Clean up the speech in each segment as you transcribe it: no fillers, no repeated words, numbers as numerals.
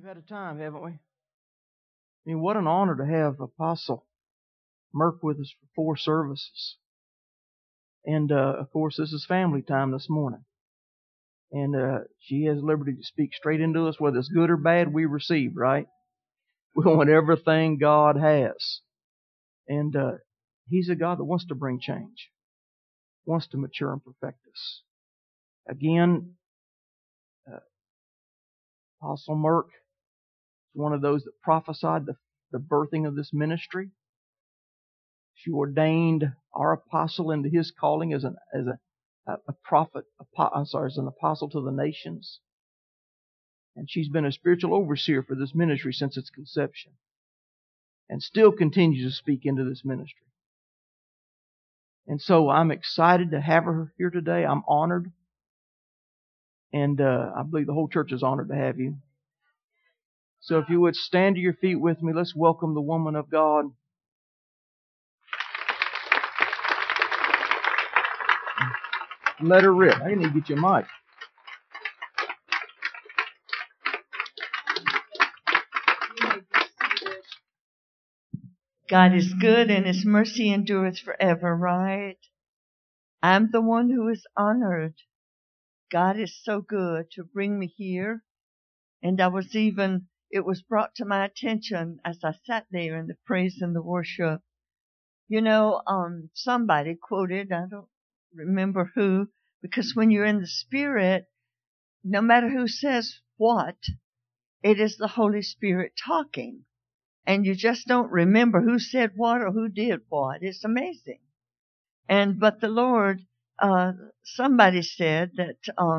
We've had a time, haven't we? I mean, what an honor to have Apostle Merck with us for 4 services. And, of course, this is family time this morning. And she has liberty to speak straight into us, whether it's good or bad, we receive, right? We want everything God has. And He's a God that wants to bring change, wants to mature and perfect us. Again, Apostle Merck is one of those that prophesied the birthing of this ministry. She ordained our apostle into his calling as a prophet, as an apostle to the nations. And she's been a spiritual overseer for this ministry since its conception. And still continues to speak into this ministry. And so I'm excited to have her here today. I'm honored. And I believe the whole church is honored to have you. So if you would stand to your feet with me, let's welcome the woman of God. Let her rip. I need to get you a mic. God is good and His mercy endureth forever, right? I'm the one who is honored. God is so good to bring me here. And it was brought to my attention as I sat there in the praise and the worship. You know, somebody quoted, I don't remember who, because when you're in the Spirit, no matter who says what, it is the Holy Spirit talking. And you just don't remember who said what or who did what. It's amazing. But the Lord, somebody said that,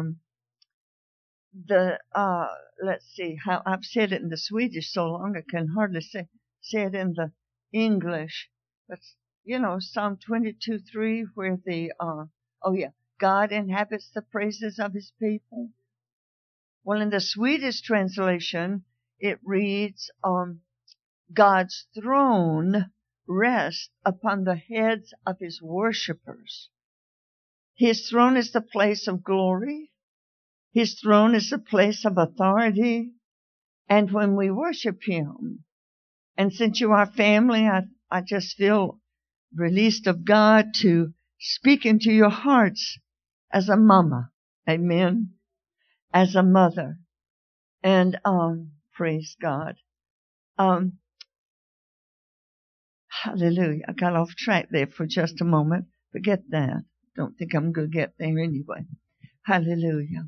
let's see, how I've said it in the Swedish so long I can hardly say it in the English. But, you know, Psalm 22:3, where God inhabits the praises of His people. Well, in the Swedish translation, it reads, God's throne rests upon the heads of His worshipers. His throne is the place of glory. His throne is the place of authority. And when we worship Him, and since you are family, I just feel released of God to speak into your hearts as a mama. Amen. As a mother. And, praise God. Hallelujah. I got off track there for just a moment. Forget that. Don't think I'm going to get there anyway. Hallelujah.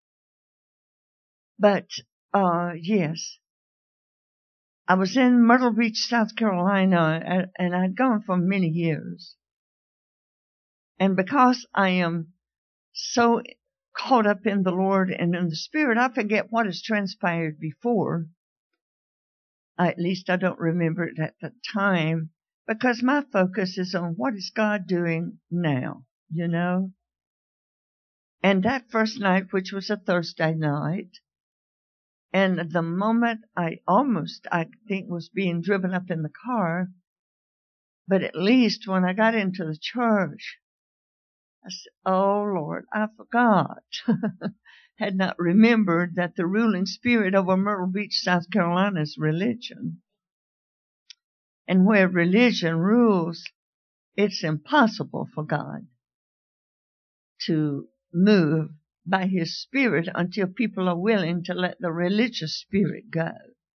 But, yes. I was in Myrtle Beach, South Carolina, and I'd gone for many years. And because I am so caught up in the Lord and in the Spirit, I forget what has transpired before. At least I don't remember it at the time, because my focus is on what is God doing now, you know. And that first night, which was a Thursday night, and the moment I think, was being driven up in the car, but at least when I got into the church, I said, oh Lord, I forgot. Had not remembered that the ruling spirit over Myrtle Beach, South Carolina is religion. And where religion rules, it's impossible for God to move by His Spirit until people are willing to let the religious spirit go.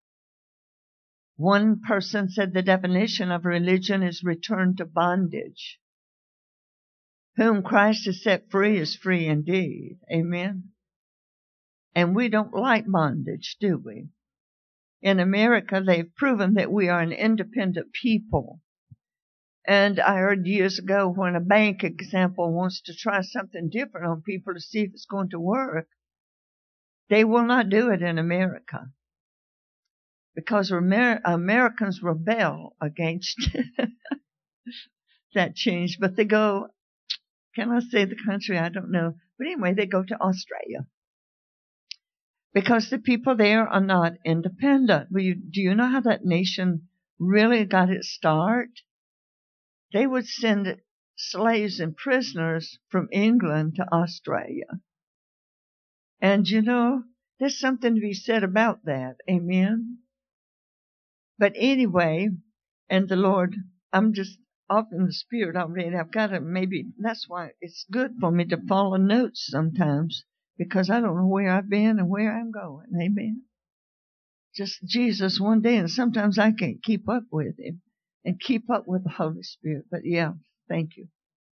One person said the definition of religion is return to bondage. Whom Christ has set free is free indeed. Amen. And we don't like bondage, do we? In America, they've proven that we are an independent people. And I heard years ago when a bank example wants to try something different on people to see if it's going to work, they will not do it in America. Because Americans rebel against that change. But they go, can I say the country? I don't know. But anyway, they go to Australia. Because the people there are not independent. Do you know how that nation really got its start? They would send slaves and prisoners from England to Australia. And you know, there's something to be said about that. Amen. But anyway, and the Lord, I'm just off in the spirit already. I've got to that's why it's good for me to follow notes sometimes, because I don't know where I've been and where I'm going. Amen. Just Jesus one day, and sometimes I can't keep up with him and keep up with the Holy Spirit. But yeah, thank you.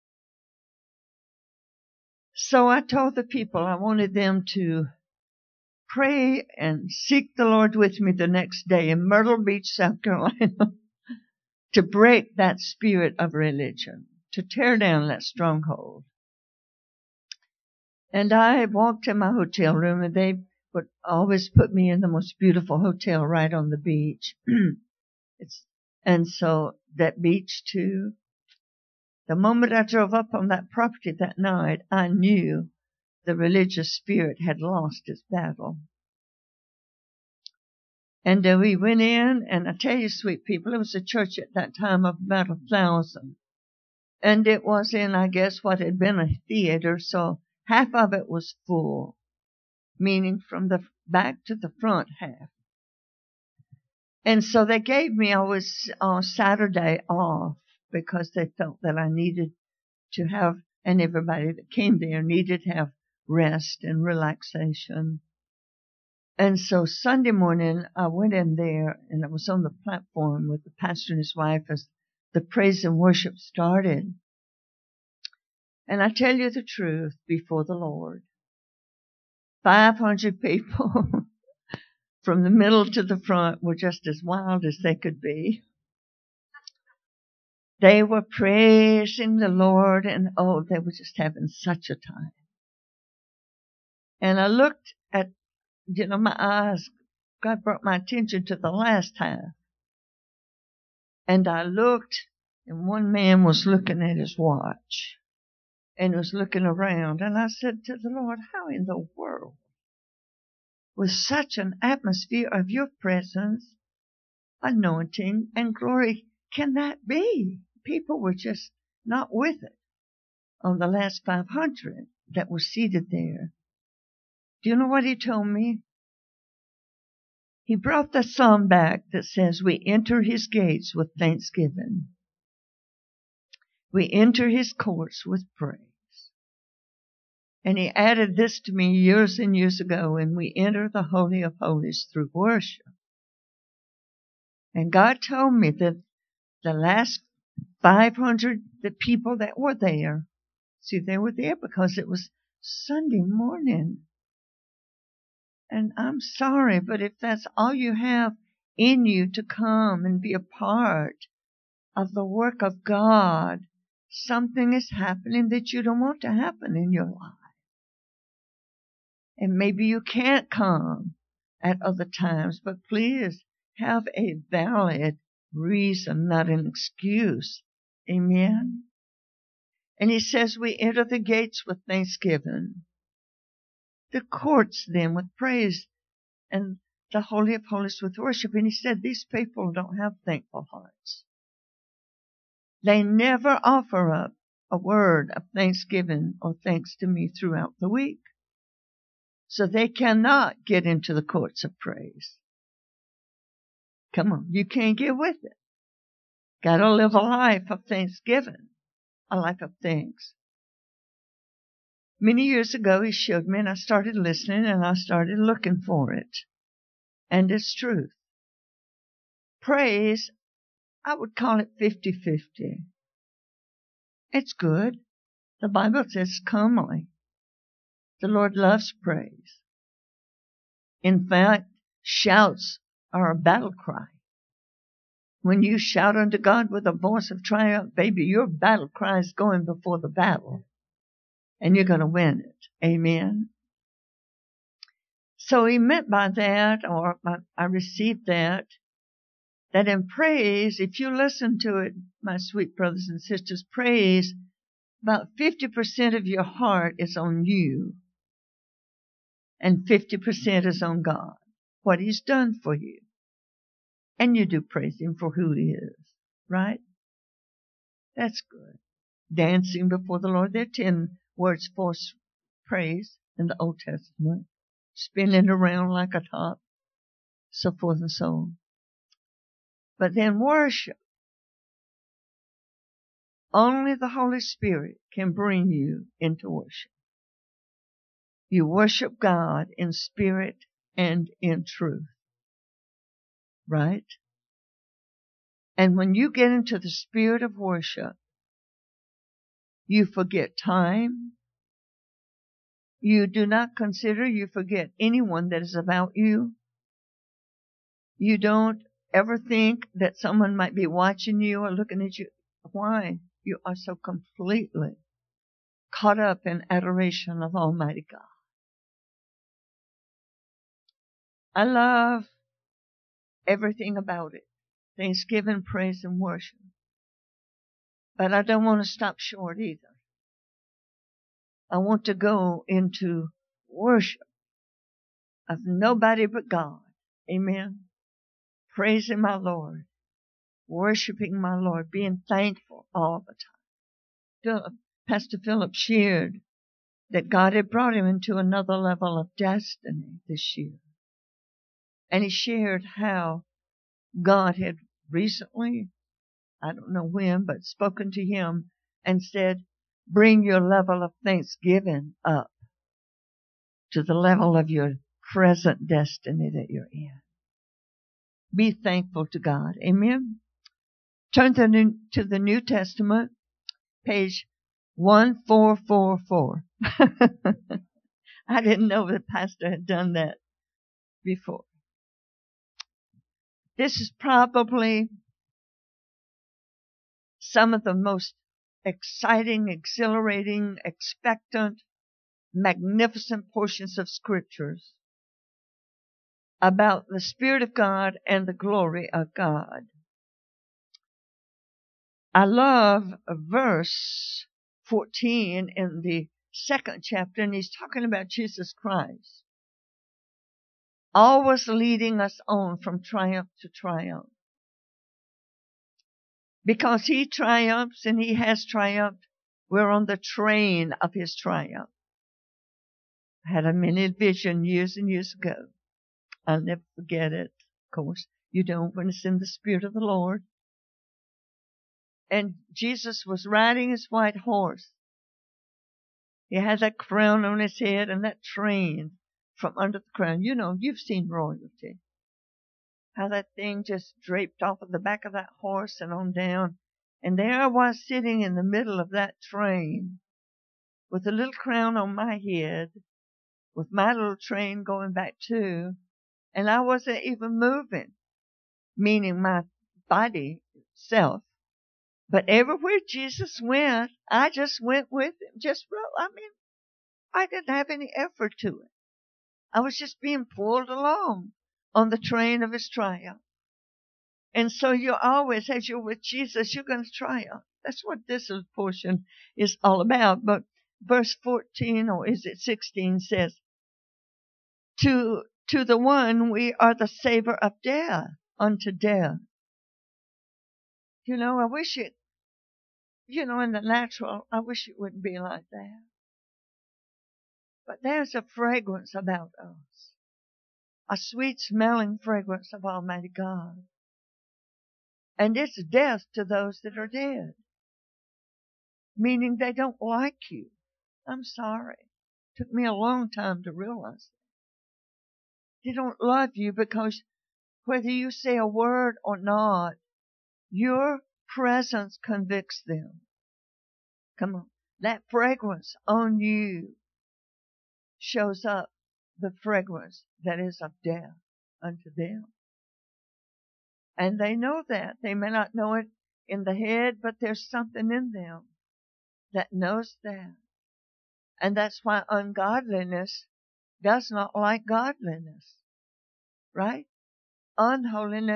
So I told the people I wanted them to pray and seek the Lord with me the next day in Myrtle Beach, South Carolina, to break that spirit of religion, to tear down that stronghold. And I walked in my hotel room, and they would always put me in the most beautiful hotel right on the beach. And so that beach too, the moment I drove up on that property that night, I knew the religious spirit had lost its battle. And we went in, and I tell you, sweet people, it was a church at that time of about 1,000. And it was in, I guess, what had been a theater, so half of it was full, meaning from the back to the front half. And so they gave me always Saturday off because they felt that I needed to have, and everybody that came there needed to have rest and relaxation. And so Sunday morning, I went in there, and I was on the platform with the pastor and his wife as the praise and worship started. And I tell you the truth before the Lord, 500 people from the middle to the front were just as wild as they could be. They were praising the Lord, and oh, they were just having such a time. And I looked at, my eyes, God brought my attention to the last half. And I looked, and one man was looking at his watch and was looking around. And I said to the Lord, how in the world, with such an atmosphere of your presence, anointing, and glory, can that be? People were just not with it on the last 500 that were seated there. Do you know what he told me? He brought the psalm back that says, we enter his gates with thanksgiving. We enter his courts with praise. And he added this to me years and years ago, and we enter the Holy of Holies through worship. And God told me that the last 500, the people that were there, see, they were there because it was Sunday morning. And I'm sorry, but if that's all you have in you to come and be a part of the work of God, something is happening that you don't want to happen in your life. And maybe you can't come at other times, but please have a valid reason, not an excuse. Amen. And he says we enter the gates with thanksgiving, the courts then with praise, and the Holy of Holies with worship. And he said these people don't have thankful hearts. They never offer up a word of thanksgiving or thanks to me throughout the week. So they cannot get into the courts of praise. Come on, you can't get with it. Gotta live a life of thanksgiving, a life of thanks. Many years ago, he showed me, and I started listening, and I started looking for it. And it's truth. Praise, I would call it 50-50. It's good. The Bible says comely. The Lord loves praise. In fact, shouts are a battle cry. When you shout unto God with a voice of triumph, baby, your battle cry is going before the battle. And you're going to win it. Amen. So he meant by that, or I received that in praise, if you listen to it, my sweet brothers and sisters, praise, about 50% of your heart is on you. And 50% is on God, what he's done for you. And you do praise him for who he is, right? That's good. Dancing before the Lord. There are 10 words for praise in the Old Testament. spinning around like a top, so forth and so on. But then worship. Only the Holy Spirit can bring you into worship. You worship God in spirit and in truth. Right? And when you get into the spirit of worship, you forget time. You do not consider, you forget anyone that is about you. You don't ever think that someone might be watching you or looking at you. Why? You are so completely caught up in adoration of Almighty God. I love everything about it. Thanksgiving, praise, and worship. But I don't want to stop short either. I want to go into worship of nobody but God. Amen. Praising my Lord. Worshiping my Lord. Being thankful all the time. Pastor Philip shared that God had brought him into another level of destiny this year. And he shared how God had recently, I don't know when, but spoken to him and said, bring your level of thanksgiving up to the level of your present destiny that you're in. Be thankful to God. Amen. Turn to the New Testament, page 1444. I didn't know the pastor had done that before. This is probably some of the most exciting, exhilarating, expectant, magnificent portions of scriptures about the Spirit of God and the glory of God. I love verse 14 in the second chapter, and he's talking about Jesus Christ, always leading us on from triumph to triumph. Because he triumphs and he has triumphed, we're on the train of his triumph. I had a mini vision years and years ago. I'll never forget it. Of course, you don't when it's in the Spirit of the Lord. And Jesus was riding his white horse. He had that crown on his head and that train from under the crown. You know, you've seen royalty. How that thing just draped off of the back of that horse and on down. And there I was sitting in the middle of that train with a little crown on my head, with my little train going back too. And I wasn't even moving, meaning my body self. But everywhere Jesus went, I just went with him. I didn't have any effort to it. I was just being pulled along on the train of his triumph. And so you always, as you're with Jesus, you're going to triumph. That's what this portion is all about. But verse 14, or is it 16, says, To the one we are the savor of death unto death. You know, I wish it, in the natural, I wish it wouldn't be like that. But there's a fragrance about us. A sweet smelling fragrance of Almighty God. And it's death to those that are dead. Meaning they don't like you. I'm sorry. It took me a long time to realize that. They don't love you because whether you say a word or not, your presence convicts them. Come on. That fragrance on you shows up the fragrance that is of death unto them. And they know that. They may not know it in the head, but there's something in them that knows that. And that's why ungodliness does not like godliness. Right? Unholy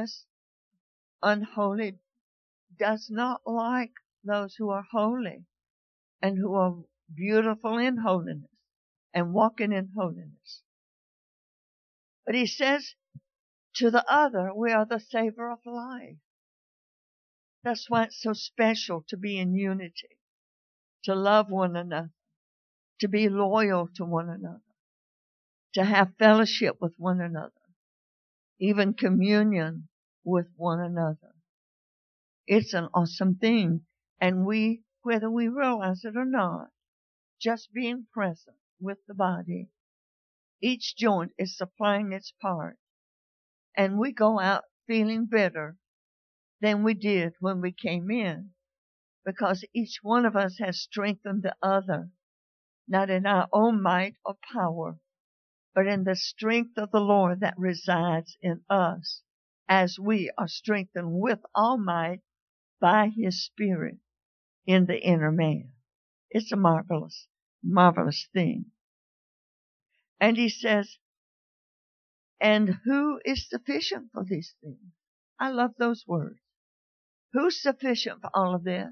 does not like those who are holy and who are beautiful in holiness and walking in holiness. But he says, to the other, we are the savor of life. That's why it's so special to be in unity, to love one another, to be loyal to one another. to have fellowship with one another, even communion with one another. It's an awesome thing. And we, whether we realize it or not, just being present with the body, each joint is supplying its part. And we go out feeling better than we did when we came in, because each one of us has strengthened the other, not in our own might or power, but in the strength of the Lord that resides in us, as we are strengthened with all might by His Spirit in the inner man. It's a marvelous, marvelous thing. And he says, and who is sufficient for these things? I love those words. Who's sufficient for all of this?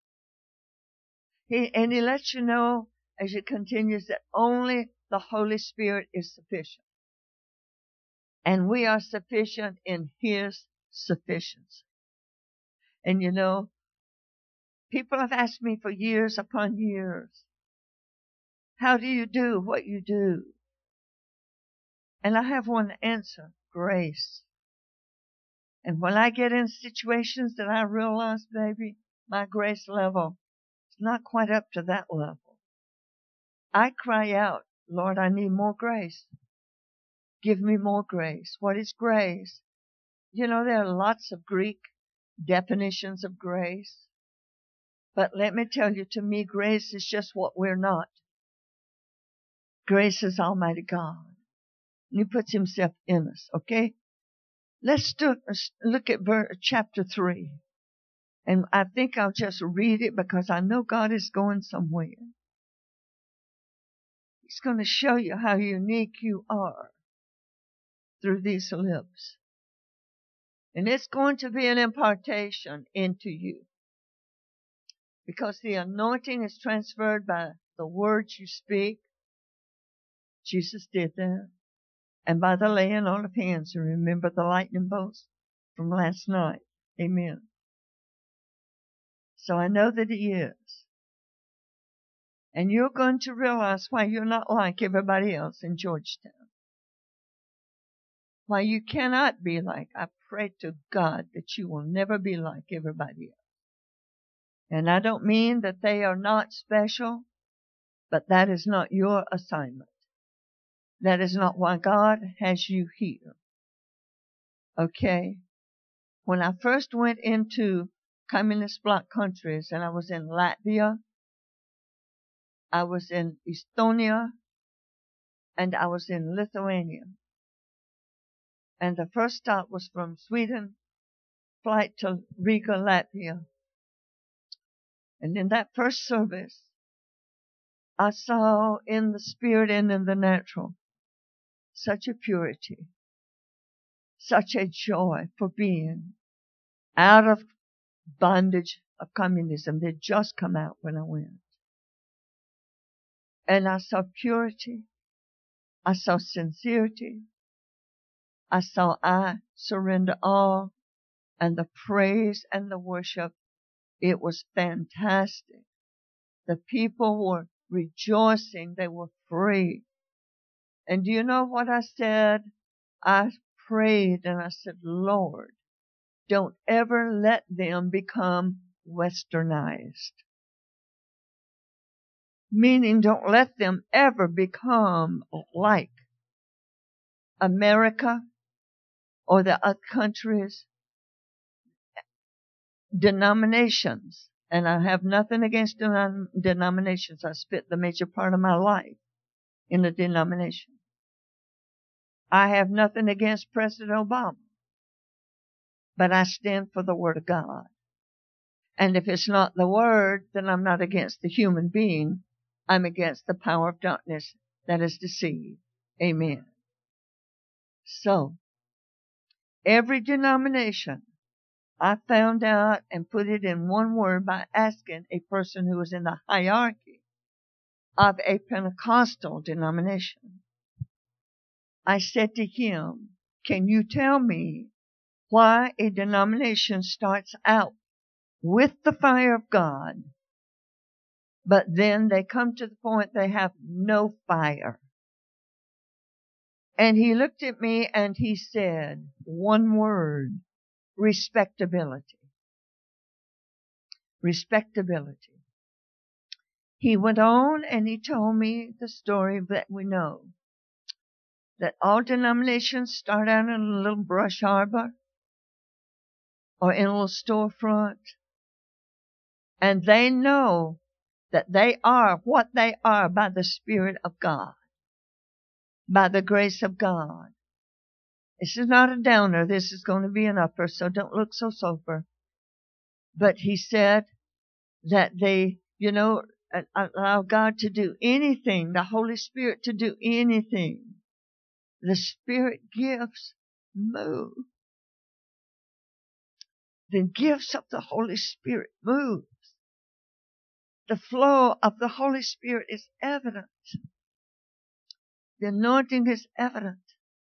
He lets you know as he continues that only the Holy Spirit is sufficient. And we are sufficient in His sufficiency. And you know, people have asked me for years upon years, how do you do what you do? And I have one answer: grace. And when I get in situations that I realize, baby, my grace level is not quite up to that level, I cry out, Lord, I need more grace. Give me more grace. What is grace? You know, there are lots of Greek definitions of grace. But let me tell you, to me, grace is just what we're not. Grace is Almighty God. And He puts Himself in us, okay? Let's look at chapter 3. And I think I'll just read it because I know God is going somewhere. He's going to show you how unique you are through these lips. And it's going to be an impartation into you, because the anointing is transferred by the words you speak. Jesus did that. And by the laying on of hands. And remember the lightning bolts from last night. Amen. So I know that He is. And you're going to realize why you're not like everybody else in Georgetown. Why you cannot be like. I pray to God that you will never be like everybody else. And I don't mean that they are not special, but that is not your assignment. That is not why God has you here. Okay? When I first went into communist bloc countries, and I was in Latvia, I was in Estonia, and I was in Lithuania. And the first stop was from Sweden, flight to Riga, Latvia. And in that first service, I saw in the spirit and in the natural such a purity, such a joy for being out of bondage of communism. They'd just come out when I went. And I saw purity. I saw sincerity. I saw I surrender all, and the praise and the worship. It was fantastic. The people were rejoicing. They were free. And do you know what I said? I prayed and I said, Lord, don't ever let them become westernized. Meaning, don't let them ever become like America or the other countries, denominations. And I have nothing against denominations. I spent the major part of my life in a denomination. I have nothing against President Obama. But I stand for the Word of God. And if it's not the Word, then I'm not against the human being. I'm against the power of darkness that is deceived. Amen. So, every denomination, I found out and put it in one word by asking a person who was in the hierarchy of a Pentecostal denomination. I said to him, can you tell me why a denomination starts out with the fire of God, but then they come to the point they have no fire? And he looked at me and he said, one word, respectability. Respectability. He went on and he told me the story that we know. That all denominations start out in a little brush arbor or in a little storefront. And they know that they are what they are by the Spirit of God, by the grace of God. This is not a downer. This is going to be an upper, so don't look so sober. But he said that they, allow God to do anything, the Holy Spirit to do anything. The Spirit gifts move. The gifts of the Holy Spirit moves. The flow of the Holy Spirit is evident. The anointing is evident.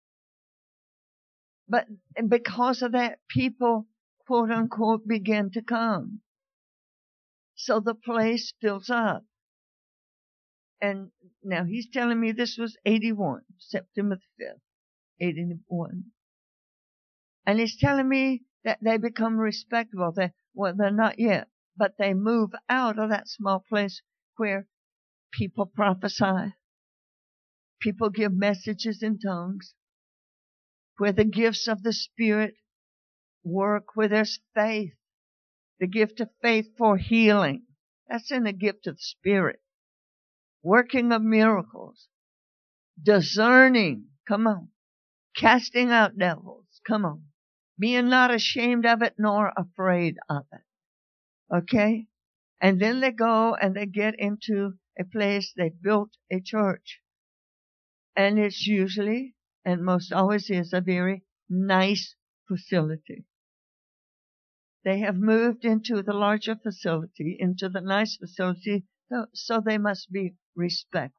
And because of that, people, quote unquote, begin to come. So the place fills up. And now he's telling me this was 81, September the 5th, 81. And he's telling me that they become respectable. They're not yet, but they move out of that small place where people prophesy, people give messages in tongues, where the gifts of the Spirit work, where there's faith, the gift of faith for healing. That's in the gift of the Spirit. Working of miracles, discerning, come on, casting out devils, come on, being not ashamed of it nor afraid of it. Okay? And then they go and they get into a place, they built a church. And it's usually, and most always is, a very nice facility. They have moved into the larger facility, into the nice facility, so they must be respectful.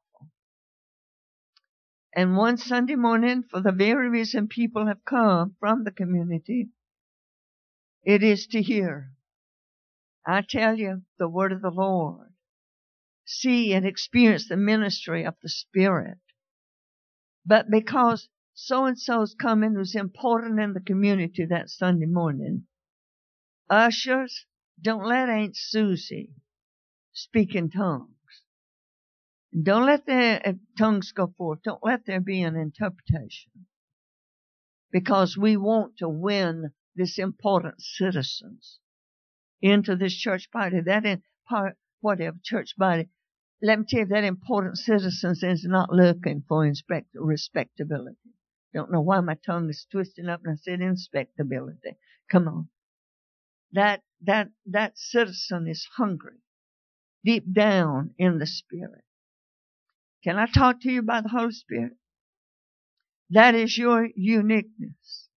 And one Sunday morning, for the very reason people have come from the community, it is to hear, I tell you, the word of the Lord. See and experience the ministry of the Spirit. But because so-and-so's coming who's important in the community that Sunday morning, ushers, don't let Aunt Susie speak in tongues. Don't let their tongues go forth. Don't let there be an interpretation. Because we want to win this important citizens into this church body. Whatever church body. Let me tell you, that important citizens is not looking for respectability. Don't know why my tongue is twisting up and I said inspectability. Come on. That citizen is hungry. Deep down in the Spirit. Can I talk to you about the Holy Spirit? That is your uniqueness.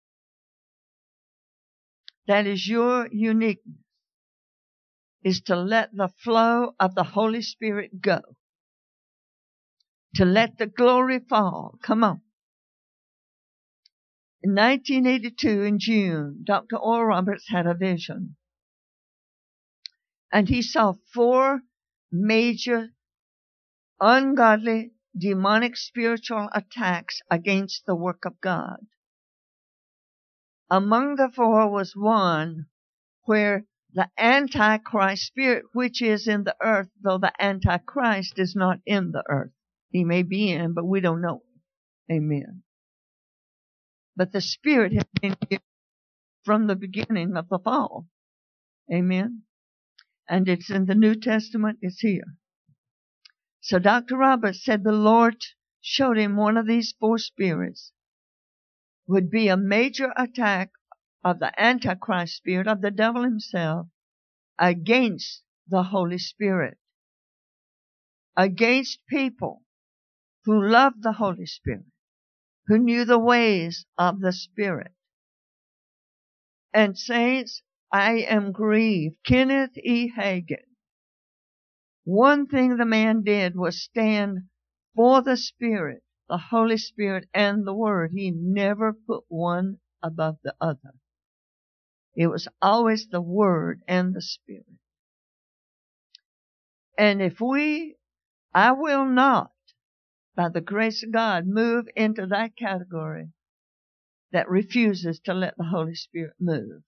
That is your uniqueness. Is to let the flow of the Holy Spirit go. To let the glory fall. Come on. In 1982, in June, Dr. Oral Roberts had a vision. And he saw 4 major ungodly, demonic spiritual attacks against the work of God. Among the 4 was one where the Antichrist spirit, which is in the earth, though the Antichrist is not in the earth. He may be in, but we don't know. Amen. But the Spirit has been here from the beginning of the fall. Amen. And it's in the New Testament, it's here. So Dr. Roberts said the Lord showed him one of these 4 spirits would be a major attack of the Antichrist spirit, of the devil himself, against the Holy Spirit. Against people who loved the Holy Spirit, who knew the ways of the Spirit. And saints, I am grieved. Kenneth E. Hagin. One thing the man did was stand for the Spirit, the Holy Spirit, and the Word. He never put one above the other. It was always the Word and the Spirit. And I will not by the grace of God, move into that category that refuses to let the Holy Spirit move.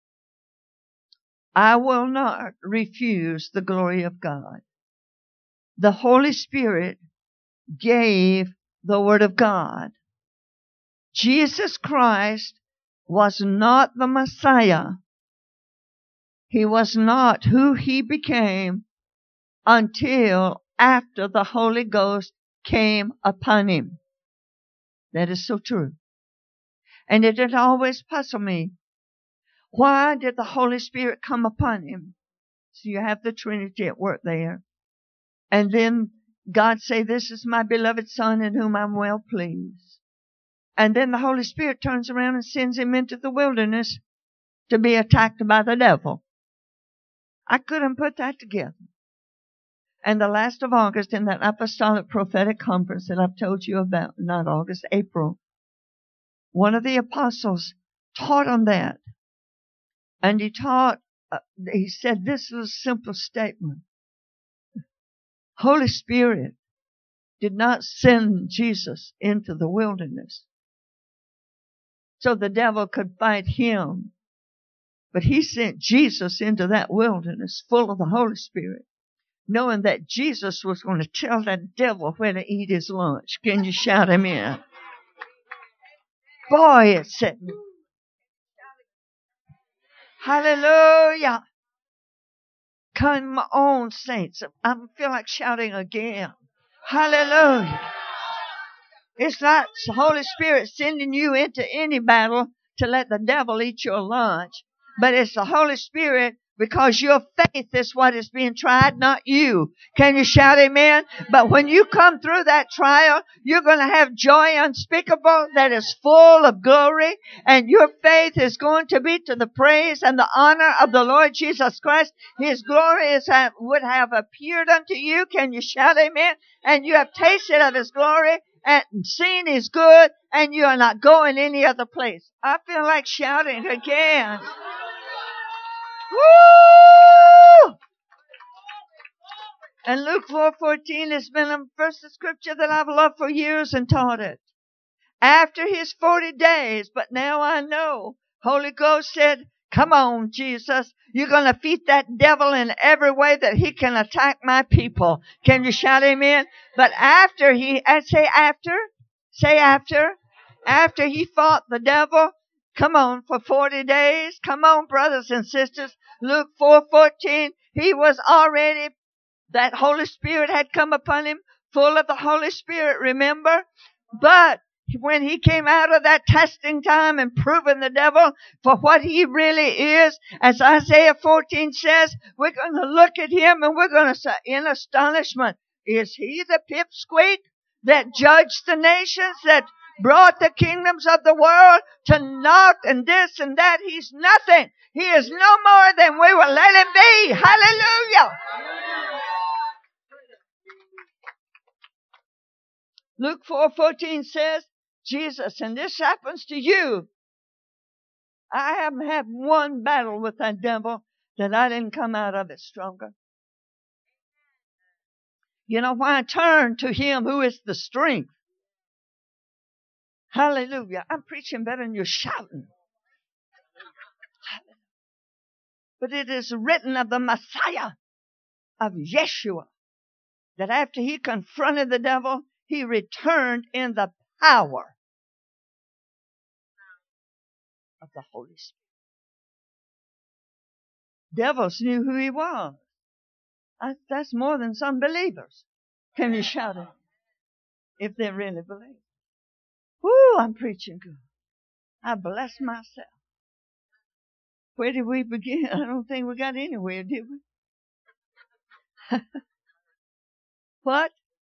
I will not refuse the glory of God. The Holy Spirit gave the Word of God. Jesus Christ was not the Messiah. He was not who he became until after the Holy Ghost came upon him. That is so true. And it did always puzzle me. Why did the Holy Spirit come upon him? So you have the Trinity at work there. And then God say, this is my beloved Son in whom I'm well pleased. And then the Holy Spirit turns around and sends him into the wilderness to be attacked by the devil. I couldn't put that together. And the last of August, in that apostolic prophetic conference that I've told you about, not August, April, one of the apostles taught on that. And he said this was a simple statement. Holy Spirit did not send Jesus into the wilderness so the devil could fight him. But he sent Jesus into that wilderness full of the Holy Spirit, knowing that Jesus was going to tell that devil where to eat his lunch. Can you shout amen? Boy, it set me. Hallelujah. Come on, saints. I feel like shouting again. Hallelujah. It's not the Holy Spirit sending you into any battle to let the devil eat your lunch, but it's the Holy Spirit because your faith is what is being tried, not you. Can you shout amen? But when you come through that trial, you're going to have joy unspeakable that is full of glory, and your faith is going to be to the praise and the honor of the Lord Jesus Christ. His glory would have appeared unto you. Can you shout amen? And you have tasted of His glory and seen His good, and you are not going any other place. I feel like shouting again. Woo! And Luke 4:14 has been a verse of scripture that I've loved for years and taught it. After his 40 days, but now I know, Holy Ghost said, come on, Jesus. You're going to defeat that devil in every way that he can attack my people. Can you shout amen? But after say after he fought the devil, come on, for 40 days. Come on, brothers and sisters. Luke 4:14, he was already, that Holy Spirit had come upon him, full of the Holy Spirit, remember? But when he came out of that testing time and proving the devil for what he really is, as Isaiah 14 says, we're going to look at him and we're going to say in astonishment, is he the pipsqueak that judged the nations, that brought the kingdoms of the world to naught and this and that? He's nothing. He is no more than we will let him be. Hallelujah. Luke 4:14 says, Jesus, and this happens to you. I haven't had one battle with that devil that I didn't come out of it stronger. You know why? I turn to him who is the strength. Hallelujah. I'm preaching better than you're shouting. But it is written of the Messiah, of Yeshua, that after he confronted the devil, he returned in the power of the Holy Spirit. Devils knew who he was. That's more than some believers. Can you shout it? If they really believe. Woo, I'm preaching good. I bless myself. Where did we begin? I don't think we got anywhere, did we? What?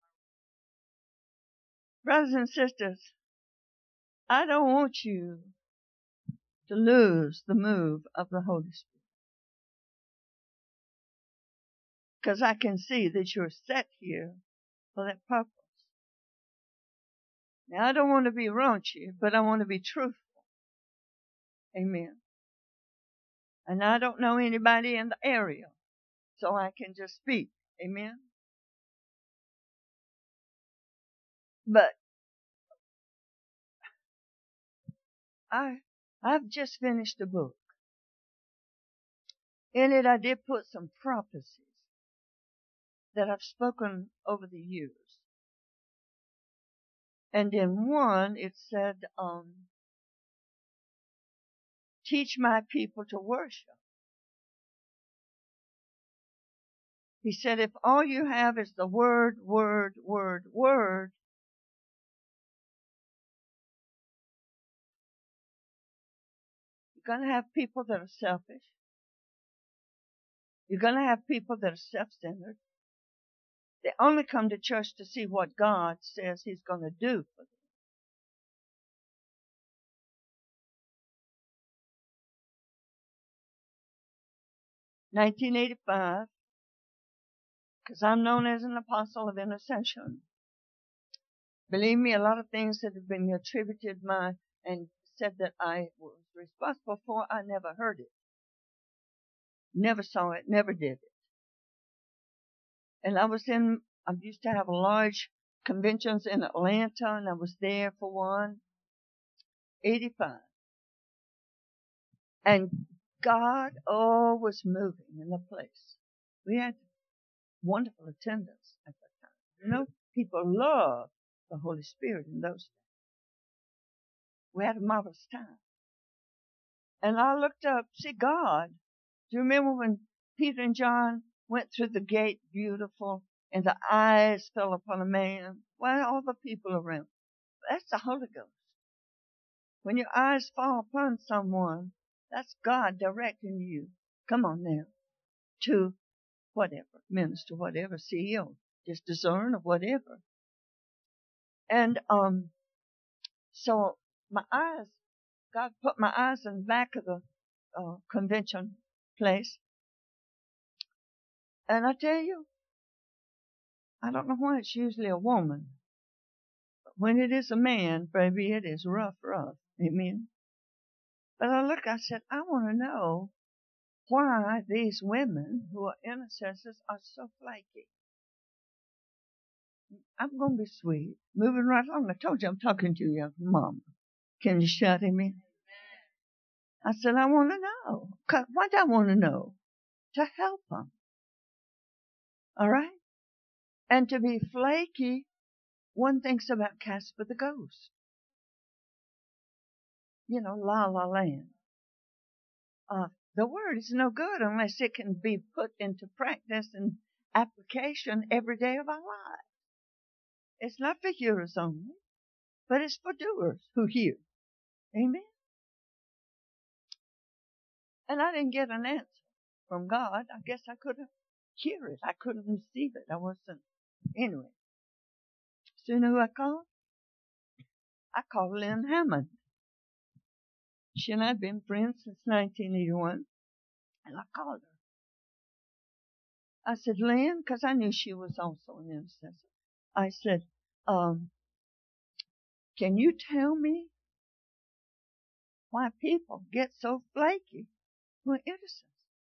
Brothers and sisters, I don't want you to lose the move of the Holy Spirit. Because I can see that you're set here for that purpose. Now, I don't want to be raunchy, but I want to be truthful. Amen. And I don't know anybody in the area, so I can just speak. Amen. But I've just finished a book. In it, I did put some prophecies that I've spoken over the years. And in one, it said, teach my people to worship. He said, if all you have is the word, word, word, word, you're going to have people that are selfish. You're going to have people that are self-centered. They only come to church to see what God says He's going to do for them. (1985), because I'm known as an apostle of intercession. Believe me, a lot of things that have been attributed and said that I was responsible for, I never heard it. Never saw it, never did it. And I used to have large conventions in Atlanta, and I was there for one, 85. And God, was moving in the place. We had wonderful attendance at that time. You know, people love the Holy Spirit in those days. We had a marvelous time. And I looked up, see God. Do you remember when Peter and John went through the gate beautiful and the eyes fell upon a man? Well, all the people around. That's the Holy Ghost. When your eyes fall upon someone, that's God directing you. Come on now. To whatever, minister, whatever, CEO, just discern or whatever. And so God put my eyes in the back of the convention place. And I tell you, I don't know why it's usually a woman. But when it is a man, baby, it is rough. Amen. But I said, I want to know why these women who are intercessors are so flaky. I'm going to be sweet. Moving right along. I told you I'm talking to you, Mom. Can you shout at me? I said, I want to know. What do I want to know? To help them. All right? And to be flaky, one thinks about Casper the Ghost. You know, La La Land. The word is no good unless it can be put into practice and application every day of our lives. It's not for hearers only, but it's for doers who hear. Amen? And I didn't get an answer from God. I guess I couldn't hear it. I couldn't receive it. I wasn't. Anyway. So you know who I called? I called Lynn Hammond. She and I had been friends since 1981. And I called her. I said, Lynn, because I knew she was also an intercessor. I said, can you tell me why people get so flaky when intercessors?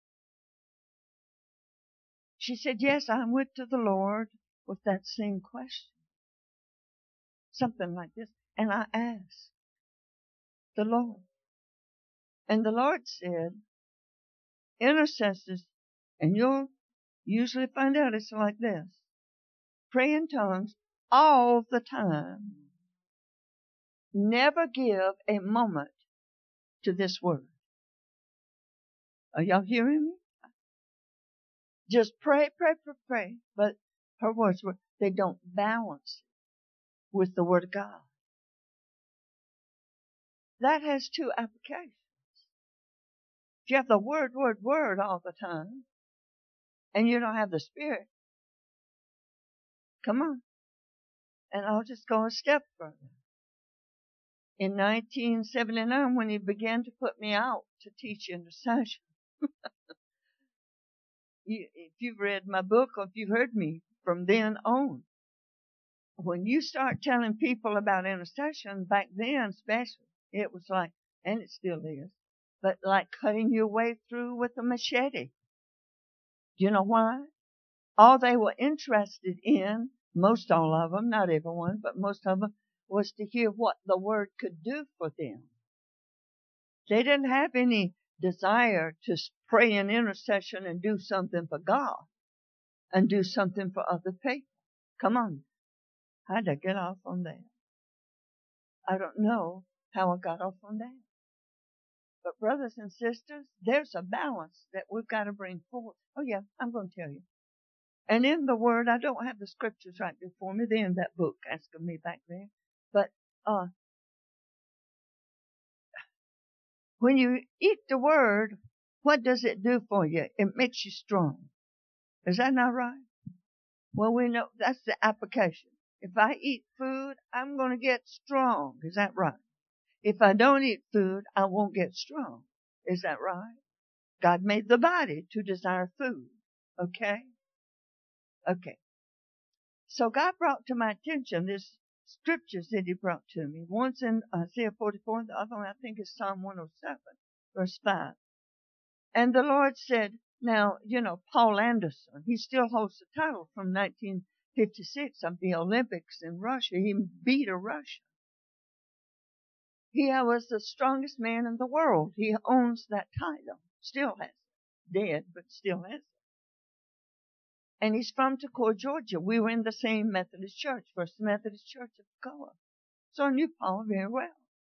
She said, yes, I went to the Lord with that same question. Something like this. And I asked the Lord. And the Lord said, intercessors, and you'll usually find out it's like this. Pray in tongues all the time. Never give a moment to this word. Are y'all hearing me? Just pray. But her words were, they don't balance with the Word of God. That has two applications. If you have the word all the time, and you don't have the Spirit, come on. And I'll just go a step further. In 1979, when He began to put me out to teach intercession, if you've read my book or if you've heard me from then on, when you start telling people about intercession, back then especially, it was like, and it still is, but like cutting your way through with a machete. Do you know why? All they were interested in most all of them, not everyone, but most of them, was to hear what the Word could do for them. They didn't have any desire to pray in intercession and do something for God and do something for other people. Come on. How'd I get off on that? I don't know how I got off on that. But brothers and sisters, there's a balance that we've got to bring forth. Oh yeah, I'm going to tell you. And in the Word, I don't have the scriptures right before me. They're in that book, asking me back there. But when you eat the Word, what does it do for you? It makes you strong. Is that not right? Well, we know that's the application. If I eat food, I'm going to get strong. Is that right? If I don't eat food, I won't get strong. Is that right? God made the body to desire food. Okay? Okay. So God brought to my attention this scriptures that he brought to me. One's in Isaiah 44, the other one I think is Psalm 107, verse 5. And the Lord said, now, you know, Paul Anderson, he still holds the title from 1956 of the Olympics in Russia. He beat a Russian. He was the strongest man in the world. He owns that title. Still has it. Dead, but still has it. And he's from Toccoa, Georgia. We were in the same Methodist church, First Methodist Church of Toccoa. So I knew Paul very well.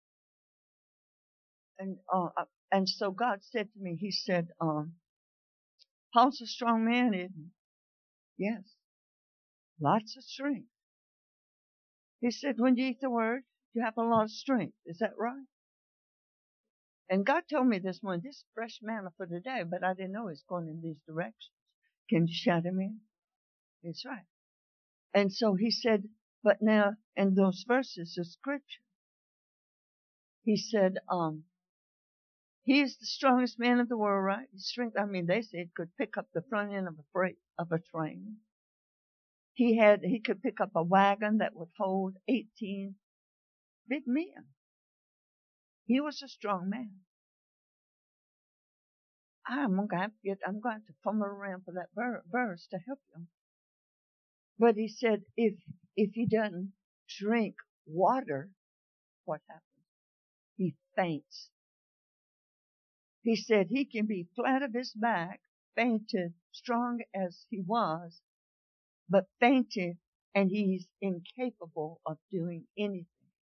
And so God said to me, he said, Paul's a strong man, isn't he? Yes. Lots of strength. He said, when you eat the Word, you have a lot of strength. Is that right? And God told me this morning, this is fresh manna for today, but I didn't know it's going in these directions. Can you shout amen? That's right. And so he said, but now in those verses of scripture, he said, he is the strongest man in the world, right? His strength, I mean, they said could pick up the front end of a train. He could pick up a wagon that would hold 18 big men. He was a strong man. I'm going to fumble around for that verse to help him. But he said, if he doesn't drink water, what happens? He faints. He said he can be flat of his back, fainted, strong as he was, but fainted, and he's incapable of doing anything.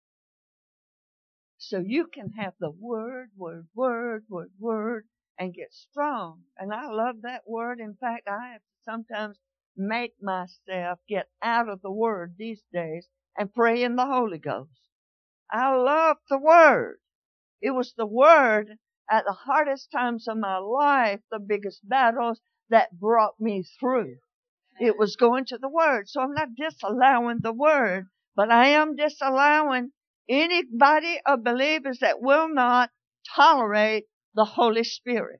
So you can have the word, and get strong. And I love that word. In fact, I have to sometimes make myself get out of the word these days and pray in the Holy Ghost. I love the word. It was the word at the hardest times of my life, the biggest battles that brought me through. It was going to the word. So I'm not disallowing the word, but I am disallowing anybody or believers that will not tolerate the Holy Spirit.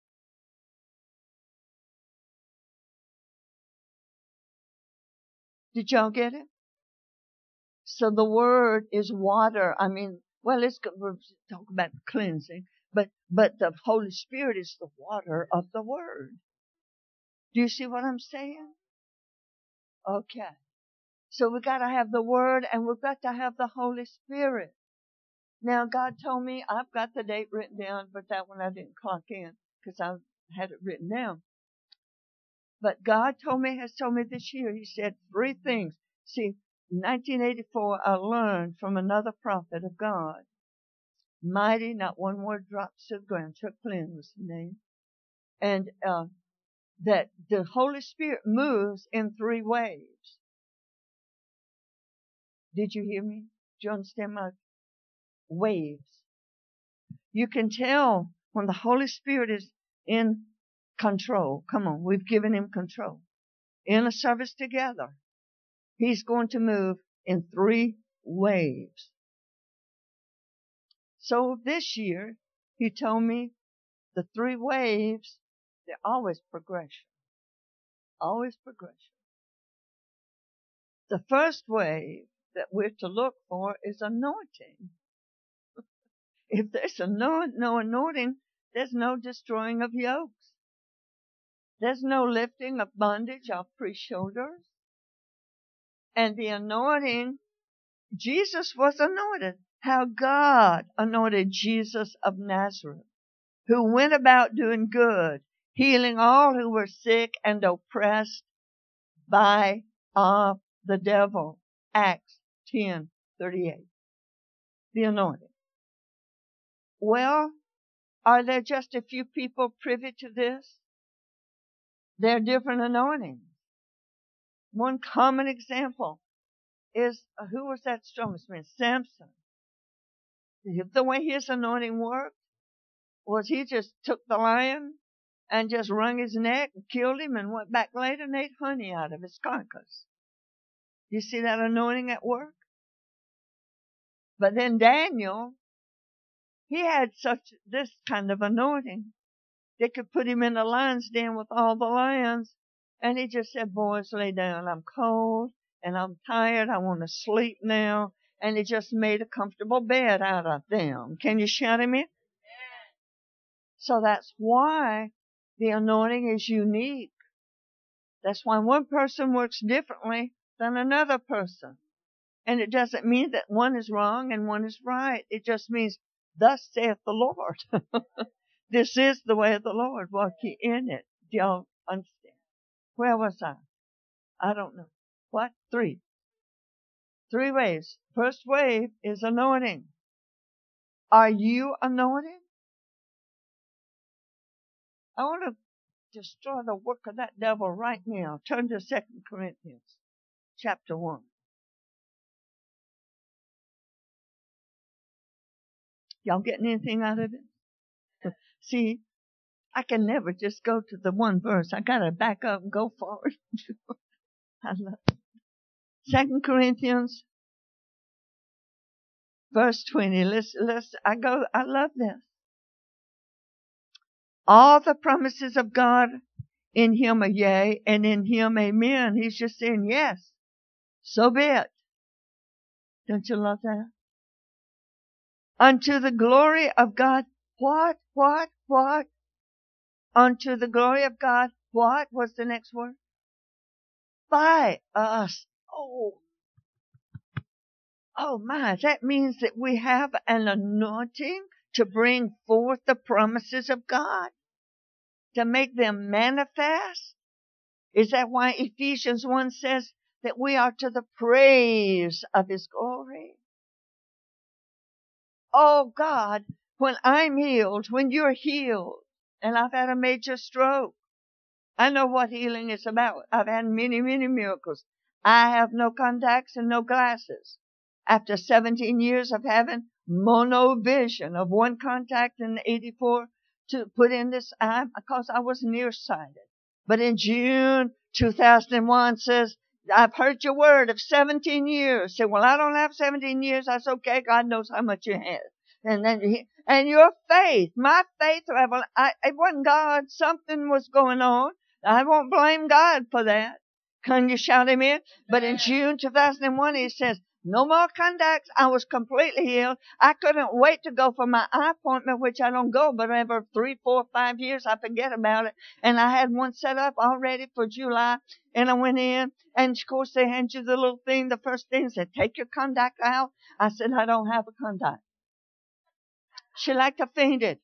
Did y'all get it? So the word is water. I mean, well, we're talking about cleansing, but the Holy Spirit is the water of the word. Do you see what I'm saying? Okay. So we got to have the word, and we've got to have the Holy Spirit. Now, God told me, I've got the date written down, but that one I didn't clock in because I had it written down. But God has told me this year, he said 3 things. See, in 1984, I learned from another prophet of God. Mighty, not one word drops to the ground. Chuck Flynn was his name. And that the Holy Spirit moves in 3 waves. Did you hear me? Do you understand my waves? You can tell when the Holy Spirit is in control. Come on, we've given him control. In a service together, he's going to move in 3 waves. So this year, he told me the 3 waves, they're always progression. Always progression. The first wave that we're to look for is anointing. If there's no anointing, there's no destroying of yokes. There's no lifting of bondage off priest shoulders. And the anointing, Jesus was anointed. How God anointed Jesus of Nazareth, who went about doing good, healing all who were sick and oppressed by of the devil. Acts 10:38. The anointing. Well, are there just a few people privy to this? There are different anointings. One common example is, who was that strongest man? Samson. The way his anointing worked was he just took the lion and just wrung his neck and killed him and went back later and ate honey out of his carcass. You see that anointing at work? But then Daniel, he had this kind of anointing. They could put him in the lion's den with all the lions, and he just said, boys, lay down. I'm cold and I'm tired. I want to sleep now. And he just made a comfortable bed out of them. Can you shout amen? So that's why the anointing is unique. That's why one person works differently than another person. And it doesn't mean that one is wrong and one is right. It just means, thus saith the Lord. This is the way of the Lord. Walk ye in it. Do y'all understand? Where was I? I don't know. What? 3. 3 ways. First wave is anointing. Are you anointed? I want to destroy the work of that devil right now. Turn to 2 Corinthians chapter 1. Y'all getting anything out of it? See, I can never just go to the one verse. I got to back up and go forward. I love it. 2 Corinthians verse 20. I love this. All the promises of God in him are yea, and in him amen. He's just saying yes. So be it. Don't you love that? Unto the glory of God. What? Unto the glory of God. What was the next word? By us. Oh my, that means that we have an anointing to bring forth the promises of God, to make them manifest. Is that why Ephesians 1 says that we are to the praise of his glory? Oh God, when I'm healed, when you're healed, and I've had a major stroke, I know what healing is about. I've had many, many miracles. I have no contacts and no glasses. After 17 years of having monovision of one contact in 84 to put in this eye because I was nearsighted. But in June 2001 says, I've heard your word of 17 years. Say, well, I don't have 17 years. That's okay. God knows how much you have. And your faith, my faith level, it wasn't God. Something was going on. I won't blame God for that. Can you shout amen? But in June 2001, he says, no more contacts. I was completely healed. I couldn't wait to go for my eye appointment, which I don't go, but every 3, 4, 5 years I forget about it. And I had one set up already for July. And I went in, and of course they hand you the little thing. The first thing said, take your contact out. I said, I don't have a contact. She like to fainted.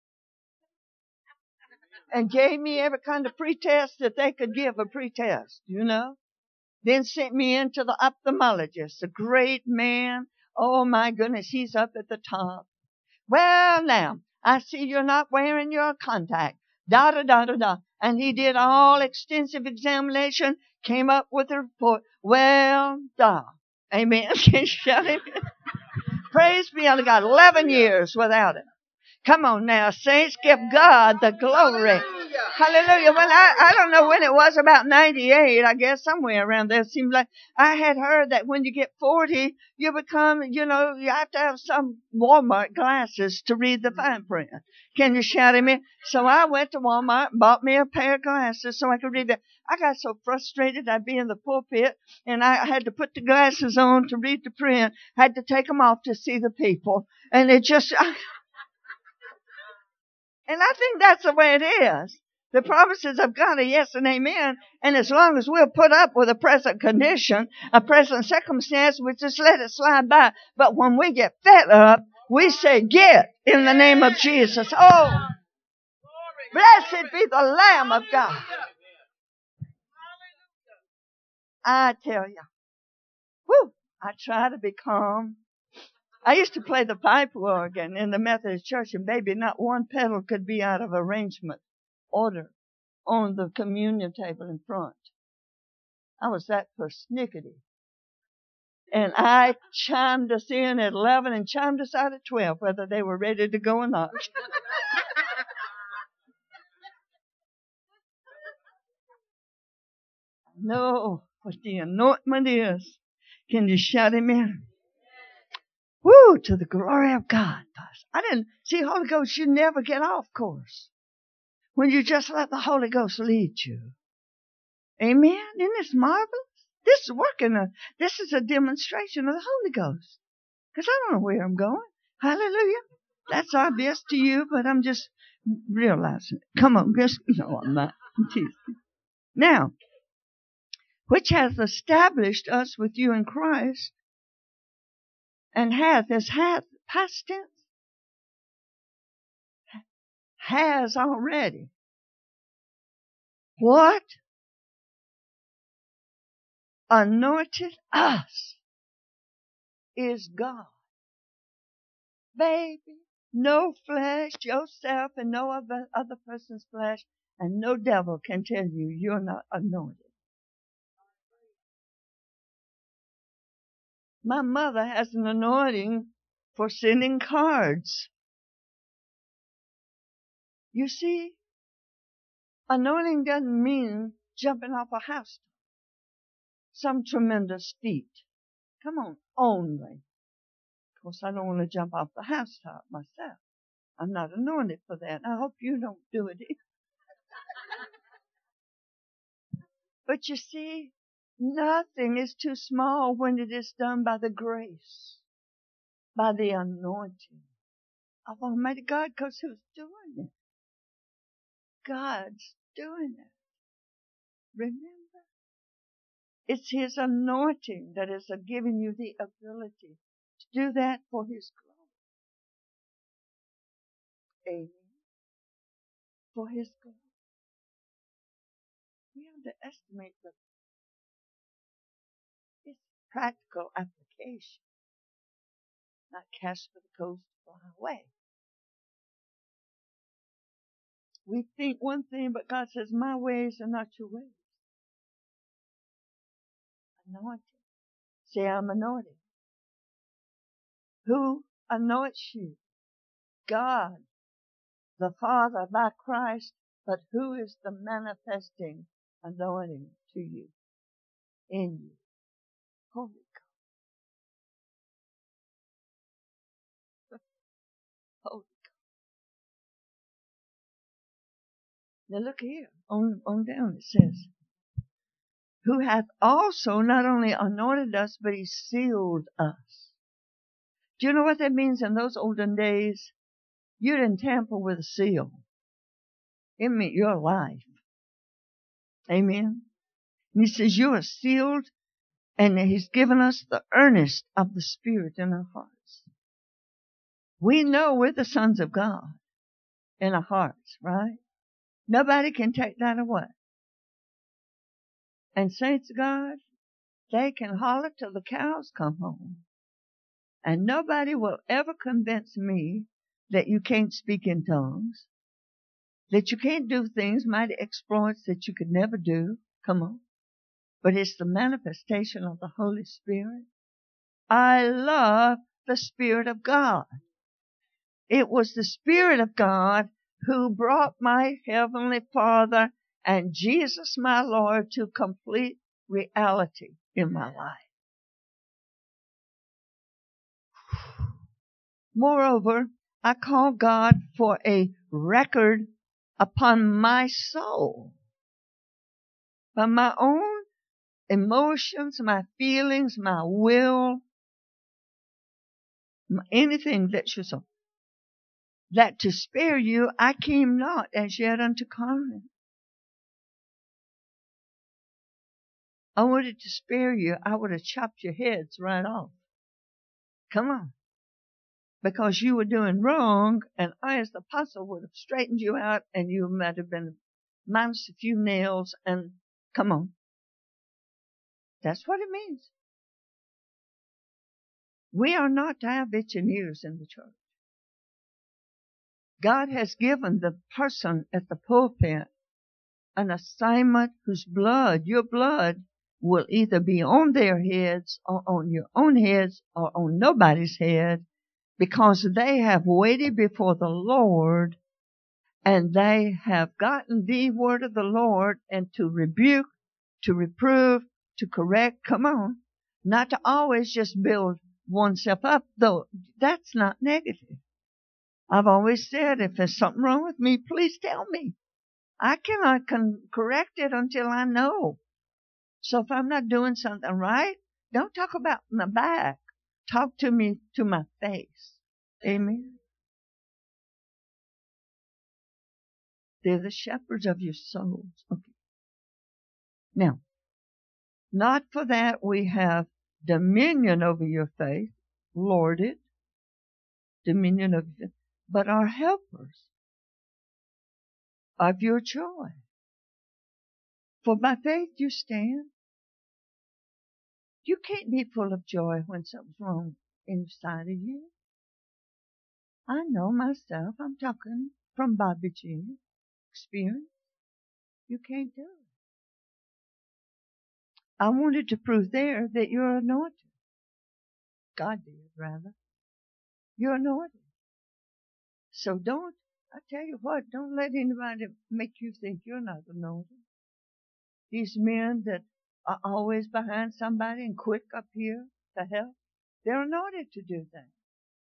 And gave me every kind of pretest that they could give a pretest, you know. Then sent me into the ophthalmologist, a great man. Oh my goodness, he's up at the top. Well now, I see you're not wearing your contact. And he did all extensive examination, came up with a report. Well done. Amen. Can you shout him? Praise be unto God. 11 years without it. Come on now, saints, give God the glory. Hallelujah. Well, I don't know when it was, about 98, I guess, somewhere around there. It seemed like I had heard that when you get 40, you become, you have to have some Walmart glasses to read the fine print. Can you shout at me? So I went to Walmart and bought me a pair of glasses so I could read that. I got so frustrated. I'd be in the pulpit and I had to put the glasses on to read the print. I had to take them off to see the people. And it just... And I think that's the way it is. The promises of God are yes and amen. And as long as we'll put up with a present condition, a present circumstance, we just let it slide by. But when we get fed up, we say, get in the name of Jesus. Oh, blessed be the Lamb of God. I tell you, whew, I try to be calm. I used to play the pipe organ in the Methodist church, and baby, not one pedal could be out of arrangement, order, on the communion table in front. I was that persnickety. And I chimed us in at 11 and chimed us out at 12, whether they were ready to go or not. No, what the anointment is. Can you shout amen? Woo, to the glory of God. I didn't see Holy Ghost, you never get off course when you just let the Holy Ghost lead you. Amen? Isn't this marvelous? This is working. This is a demonstration of the Holy Ghost. Because I don't know where I'm going. Hallelujah. That's obvious to you, but I'm just realizing it. Come on, just, no, I'm not. I'm teasing. Now, which has established us with you in Christ, and hath past tense, has already. What? Anointed us is God. Baby, no flesh, yourself and no other person's flesh, and no devil can tell you you're not anointed. My mother has an anointing for sending cards. You see, anointing doesn't mean jumping off a house. Some tremendous feat. Come on, only. Of course, I don't want to jump off the housetop myself. I'm not anointed for that. I hope you don't do it either. But you see, nothing is too small when it is done by the grace, by the anointing of Almighty God, because who's doing it? God's doing it. Remember? It's His anointing that is giving you the ability to do that for His glory. Amen. For His glory. We underestimate its practical application. Not cast for the coast, fly away. We think one thing, but God says, my ways are not your ways. Anointed. Say, I'm anointed. Who anoints you? God, the Father by Christ, but who is the manifesting anointing to you, in you? Holy God. Holy God. Now look here, on down it says, who hath also not only anointed us, but He sealed us. Do you know what that means in those olden days? You didn't tamper with a seal. It meant your life. Amen. And He says you are sealed, and He's given us the earnest of the Spirit in our hearts. We know we're the sons of God in our hearts, right? Nobody can take that away. And saints of God, they can holler till the cows come home. And nobody will ever convince me that you can't speak in tongues, that you can't do things, mighty exploits that you could never do. Come on. But it's the manifestation of the Holy Spirit. I love the Spirit of God. It was the Spirit of God who brought my Heavenly Father and Jesus my Lord to complete reality in my life. Moreover, I call God for a record upon my soul, by my own emotions, my feelings, my will, anything that you saw, that to spare you I came not as yet unto Corinth. I wanted to spare you, I would have chopped your heads right off. Come on. Because you were doing wrong, and I, as the apostle, would have straightened you out, and you might have been minus a few nails, and come on. That's what it means. We are not to have itching ears in the church. God has given the person at the pulpit an assignment whose blood, your blood, will either be on their heads or on your own heads or on nobody's head, because they have waited before the Lord and they have gotten the word of the Lord, and to rebuke, to reprove, to correct. Come on. Not to always just build oneself up, though that's not negative. I've always said, if there's something wrong with me, please tell me. I cannot correct it until I know. So if I'm not doing something right, don't talk about my back. Talk to me to my face. Amen. They're the shepherds of your souls. Okay. Now, not for that we have dominion over your faith, lorded, dominion of your faith, but are helpers of your joy. For by faith you stand. You can't be full of joy when something's wrong inside of you. I know myself. I'm talking from Bobby G. Experience. You can't do it. I wanted to prove there that you're anointed. God did, rather. You're anointed. So don't, I tell you what, don't let anybody make you think you're not anointed. These men that are always behind somebody and quick up here to help, they're anointed to do things.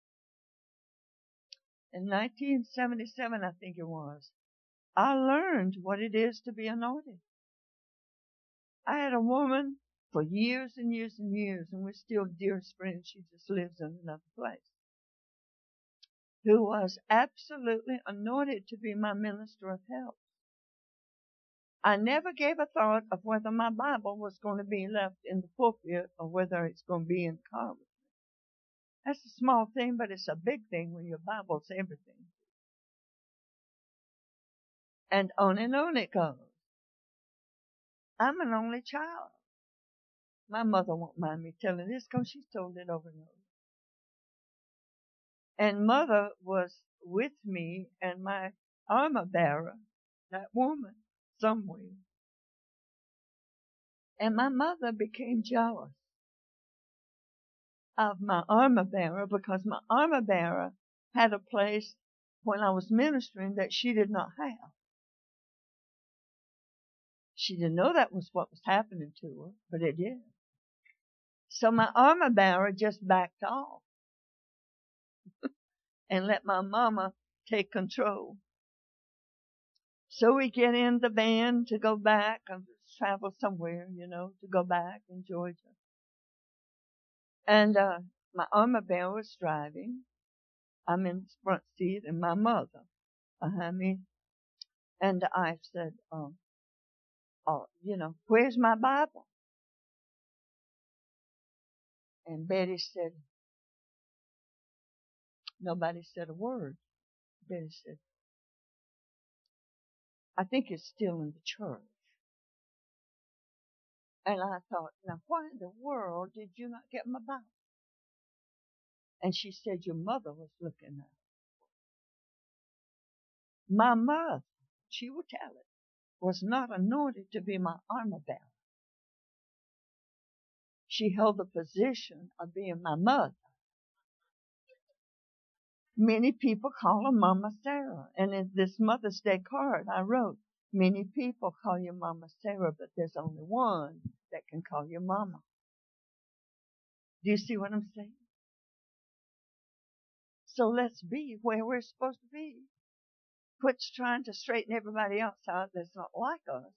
In 1977, I think it was, I learned what it is to be anointed. I had a woman for years and years and years, and we're still dearest friends. She just lives in another place, who was absolutely anointed to be my minister of help. I never gave a thought of whether my Bible was going to be left in the pulpit or whether it's going to be in common. That's a small thing, but it's a big thing when your Bible's everything. And on it goes. I'm an only child. My mother won't mind me telling this because she's told it over and over. And mother was with me and my armor bearer, that woman, somewhere. And my mother became jealous of my armor bearer because my armor bearer had a place when I was ministering that she did not have. She didn't know that was what was happening to her, but it did. So my armor bearer just backed off and let my mama take control. So we get in the van to go back and travel somewhere, to go back in Georgia. And my armor bearer was driving. I'm in the front seat and my mother behind me. And I said, where's my Bible? And Betty said, nobody said a word. Betty said, I think it's still in the church. And I thought, now why in the world did you not get my Bible? And she said, your mother was looking at it. My mother, she will tell it, was not anointed to be my armor bearer. She held the position of being my mother. Many people call her Mama Sarah. And in this Mother's Day card I wrote, many people call you Mama Sarah, but there's only one that can call you Mama. Do you see what I'm saying? So let's be where we're supposed to be. Quit trying to straighten everybody else out that's not like us.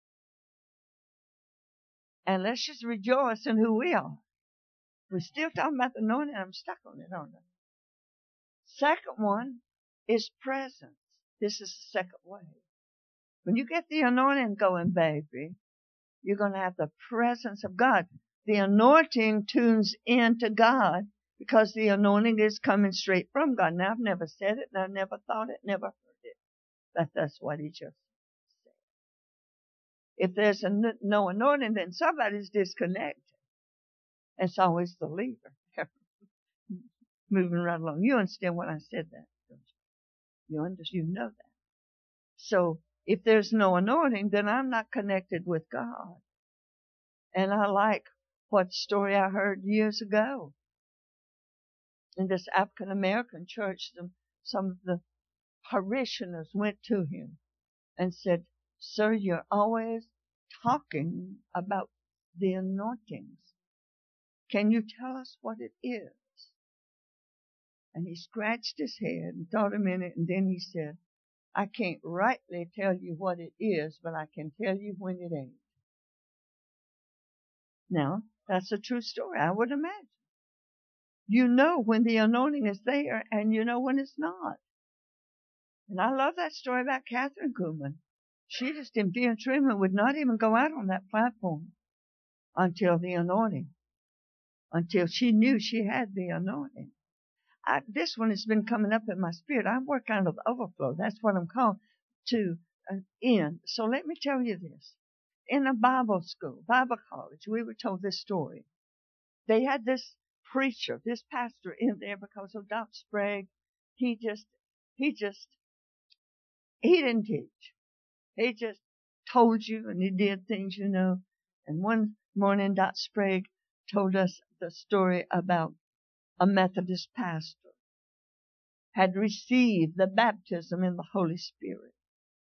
And let's just rejoice in who we are. We're still talking about the anointing. I'm stuck on it, aren't I? Second one is presence. This is the second way. When you get the anointing going, baby, you're going to have the presence of God. The anointing tunes into God because the anointing is coming straight from God. Now, I've never said it, and I've never thought it, never heard it. That's what he just said. If there's no anointing, then somebody's disconnected. It's always the leader. Moving right along. You understand what I said that, don't you? You know that. So if there's no anointing, then I'm not connected with God. And I like what story I heard years ago. In this African American church, some of the parishioners went to him and said, "Sir, you're always talking about the anointings. Can you tell us what it is?" And he scratched his head and thought a minute, and then he said, "I can't rightly tell you what it is, but I can tell you when it ain't." Now, that's a true story, I would imagine. You know when the anointing is there, and you know when it's not. And I love that story about Catherine Kuhlman. She just in fear and trembling would not even go out on that platform until the anointing, until she knew she had the anointing. This one has been coming up in my spirit. I work out of the overflow. That's what I'm called to end. So let me tell you this. In a Bible school, Bible college, we were told this story. They had this preacher, this pastor in there because of Dr. Sprague. He didn't teach. He just told you and he did things, you know. And one morning, Dr. Sprague told us the story about a Methodist pastor had received the baptism in the Holy Spirit.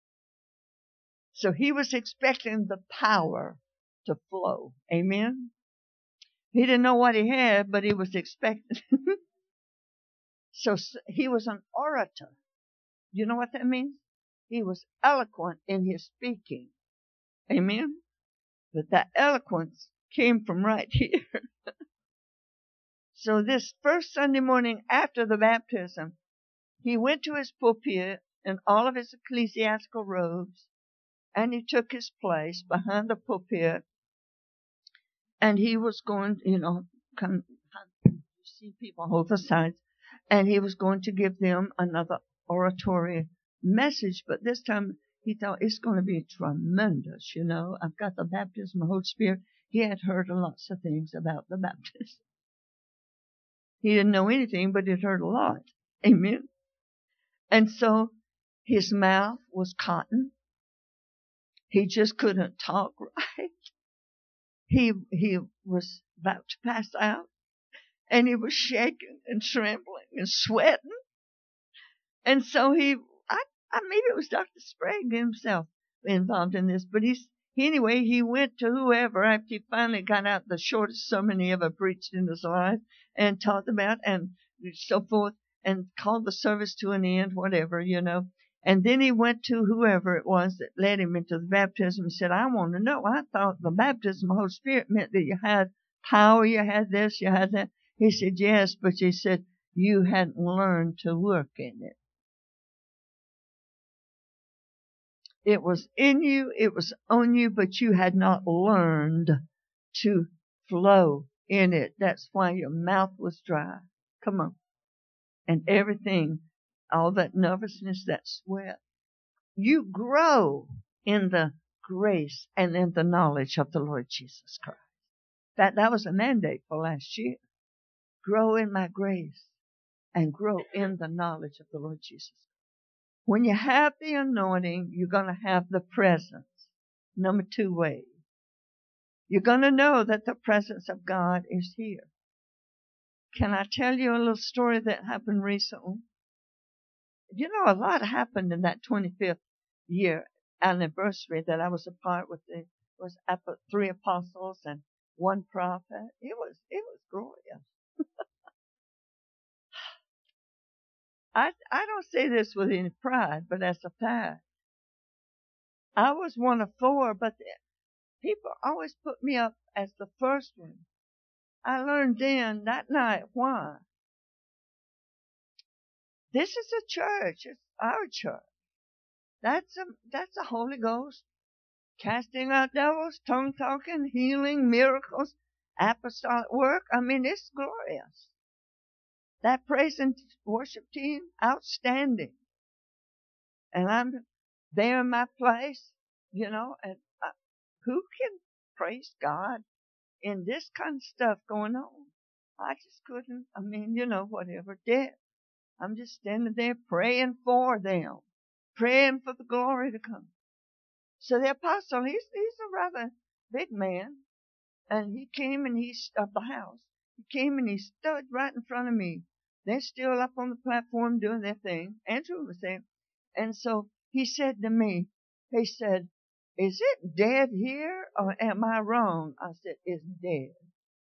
So he was expecting the power to flow. Amen? He didn't know what he had, but he was expecting. So he was an orator. You know what that means? He was eloquent in his speaking. Amen? But that eloquence came from right here. So this first Sunday morning after the baptism, he went to his pulpit in all of his ecclesiastical robes, and he took his place behind the pulpit, and he was going, you see people hold the sides, and he was going to give them another oratory message, but this time he thought it's going to be tremendous, you know. I've got the baptism of the Holy Spirit. He had heard lots of things about the baptism. He didn't know anything, but he'd heard a lot. Amen. And so his mouth was cotton. He just couldn't talk right. He was about to pass out, and he was shaking and trembling and sweating. And so maybe it was Dr. Sprague himself involved in this, but anyway, he went to whoever after he finally got out the shortest sermon he ever preached in his life and taught about and so forth and called the service to an end, whatever, you know. And then he went to whoever it was that led him into the baptism. He said, "I want to know. I thought the baptism of the Holy Spirit meant that you had power, you had this, you had that." He said, "Yes," but he said, "You hadn't learned to work in it. It was in you, it was on you, but you had not learned to flow in it. That's why your mouth was dry." Come on. And everything, all that nervousness, that sweat. You grow in the grace and in the knowledge of the Lord Jesus Christ. That was a mandate for last year. Grow in my grace and grow in the knowledge of the Lord Jesus. When you have the anointing, you're going to have the presence. Number 2 way. You're going to know that the presence of God is here. Can I tell you a little story that happened recently? You know, a lot happened in that 25th year anniversary that I was a part with. It was 3 apostles and 1 prophet. It was glorious. I don't say this with any pride, but as a fact. I was one of 4, but people always put me up as the first one. I learned then that night why. This is a church. It's our church. That's a Holy Ghost casting out devils, tongue talking, healing, miracles, apostolic work. I mean, it's glorious. That praise and worship team, outstanding. And I'm there in my place, and who can praise God in this kind of stuff going on? I just couldn't. I mean, whatever did. I'm just standing there praying for them, praying for the glory to come. So the apostle, he's a rather big man, and he came and of the house. He came and he stood right in front of me. They're still up on the platform doing their thing. Andrew was there. And so he said to me, he said, "Is it dead here or am I wrong?" I said, "It's dead."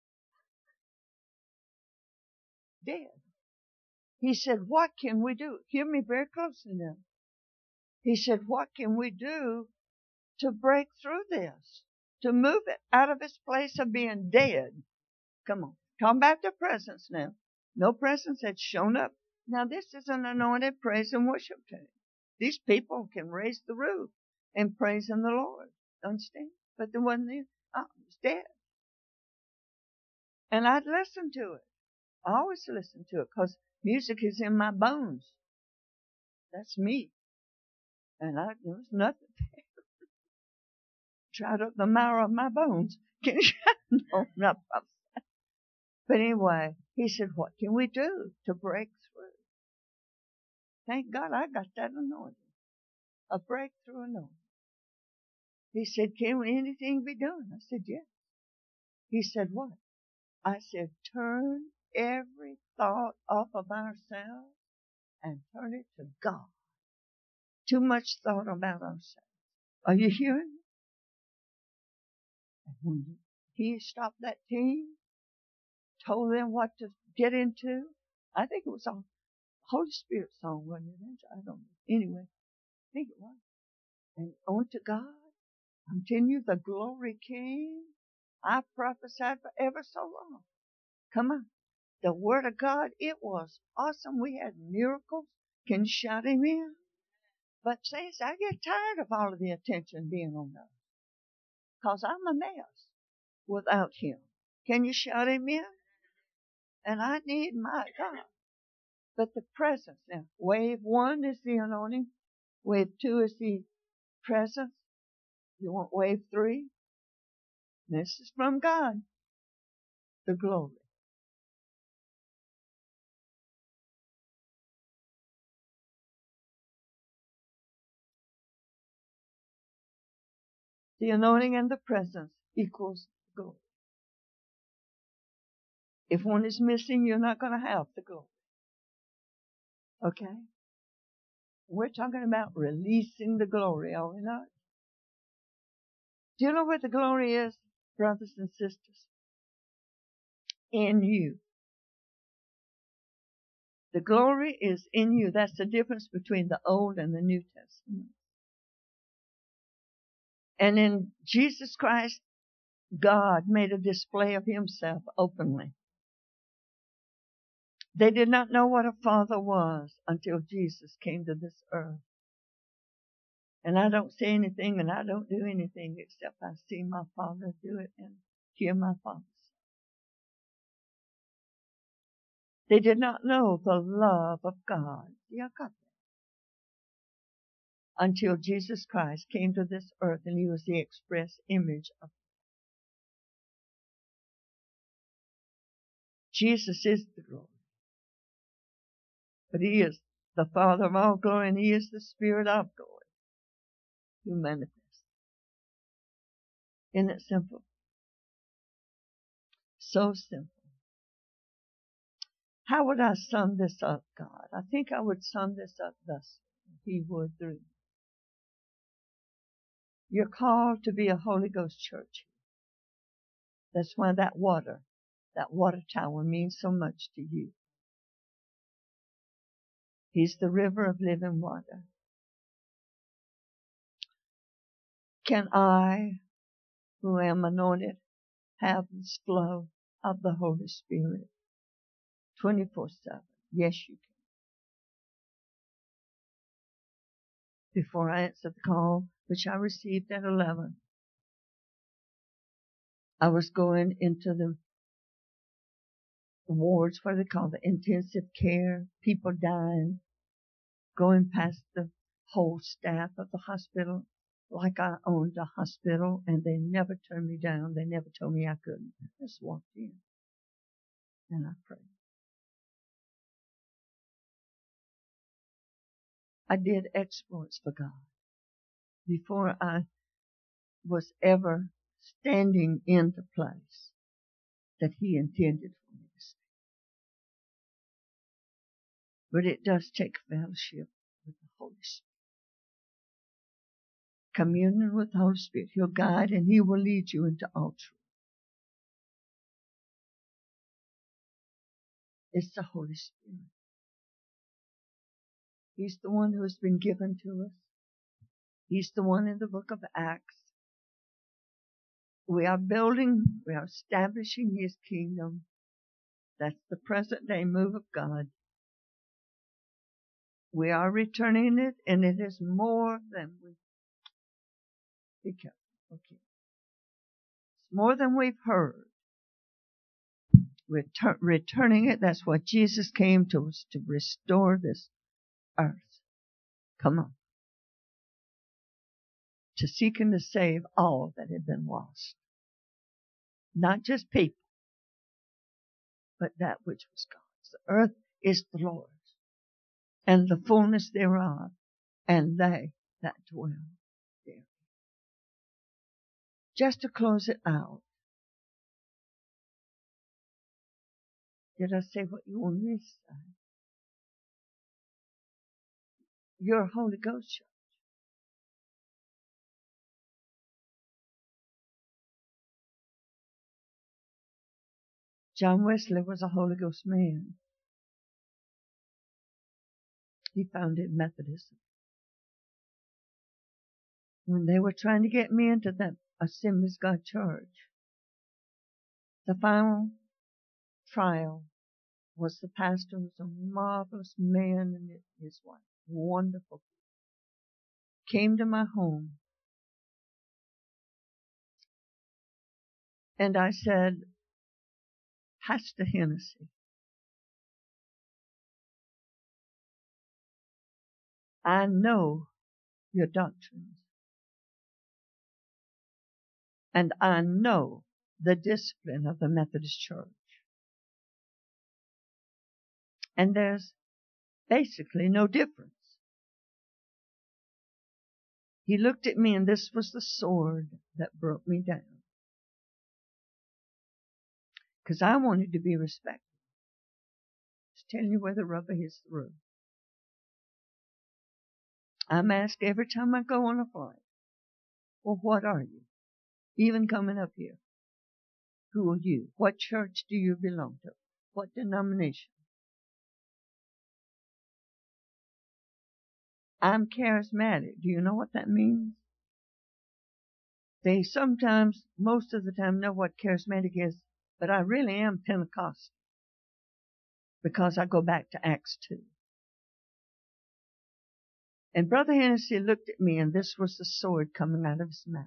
Dead. He said, "What can we do?" Hear me very closely now. He said, "What can we do to break through this? To move it out of its place of being dead?" Come on. Talk about the presence now. No presence had shown up. Now this is an anointed praise and worship team. These people can raise the roof and praise in the Lord. Understand? But the one there, was dead. And I'd listen to it. I always listen to it because music is in my bones. That's me. And there was nothing there. Tried up the marrow of my bones. Can you? No, not. But anyway, he said, "What can we do to break through?" Thank God I got that anointing. A breakthrough anointing. He said, "Can anything be done?" I said, "Yes." He said, "What?" I said, "Turn every thought off of ourselves and turn it to God." Too much thought about ourselves. Are you hearing me? And when he stopped that team, told them what to get into, I think it was a Holy Spirit song, wasn't it? I don't know. Anyway, I think it was. And on to God. Continue. The glory came. I prophesied for ever so long. Come on. The Word of God, it was awesome. We had miracles. Can you shout amen? But saints, I get tired of all of the attention being on us. Because I'm a mess without Him. Can you shout amen? And I need my God. But the presence now. Wave 1 is the anointing. Wave 2 is the presence. You want wave 3? This is from God. The glory. The anointing and the presence equals glory. If one is missing, you're not going to have the glory. Okay? We're talking about releasing the glory, are we not? Do you know where the glory is, brothers and sisters? In you. The glory is in you. That's the difference between the Old and the New Testament. And in Jesus Christ, God made a display of Himself openly. They did not know what a father was until Jesus came to this earth. And I don't say anything and I don't do anything except I see my Father do it and hear my Father say. They did not know the love of God. Yeah, God. Until Jesus Christ came to this earth and He was the express image of God. Jesus is the glory. But He is the Father of all glory and He is the Spirit of glory who manifests. Isn't it simple? So simple. How would I sum this up, God? I think I would sum this up thus. He would through me. You're called to be a Holy Ghost church. That's why that water tower means so much to you. He's the river of living water. Can I, who am anointed, have this flow of the Holy Spirit 24/7? Yes, you can. Before I answer the call, which I received at 11, I was going into the wards, what they call the intensive care, people dying, going past the whole staff of the hospital like I owned a hospital, and they never turned me down. They never told me I couldn't. I just walked in and I prayed. I did exploits for God before I was ever standing in the place that He intended for me to stay. But it does take fellowship with the Holy Spirit. Communion with the Holy Spirit. He'll guide and He will lead you into all truth. It's the Holy Spirit. He's the one who has been given to us. He's the one in the book of Acts. We are establishing His kingdom. That's the present day move of God. We are returning it, and it is more than we. Be careful. Okay. It's more than we've heard. We're returning it. That's what Jesus came to us, to restore this earth. Come on. To seek and to save all that had been lost. Not just people, but that which was God's. The earth is the Lord's, and the fullness thereof, and they that dwell there. Just to close it out, did I say what you want me to say? You're a Holy Ghost church. John Wesley was a Holy Ghost man. He founded Methodism. When they were trying to get me into that Assemblies of God church, the final trial was the pastor, who was a marvelous man, and his wife, wonderful, came to my home. And I said, Pastor Hennessy, I know your doctrines. And I know the discipline of the Methodist Church. And there's basically no difference. He looked at me, and this was the sword that broke me down. Because I wanted to be respected. Just telling you where the rubber hits the road. I'm asked every time I go on a flight, well, what are you? Even coming up here. Who are you? What church do you belong to? What denomination? I'm charismatic. Do you know what that means? They sometimes, most of the time, know what charismatic is, but I really am Pentecostal because I go back to Acts 2. And Brother Hennessy looked at me, and this was the sword coming out of his mouth.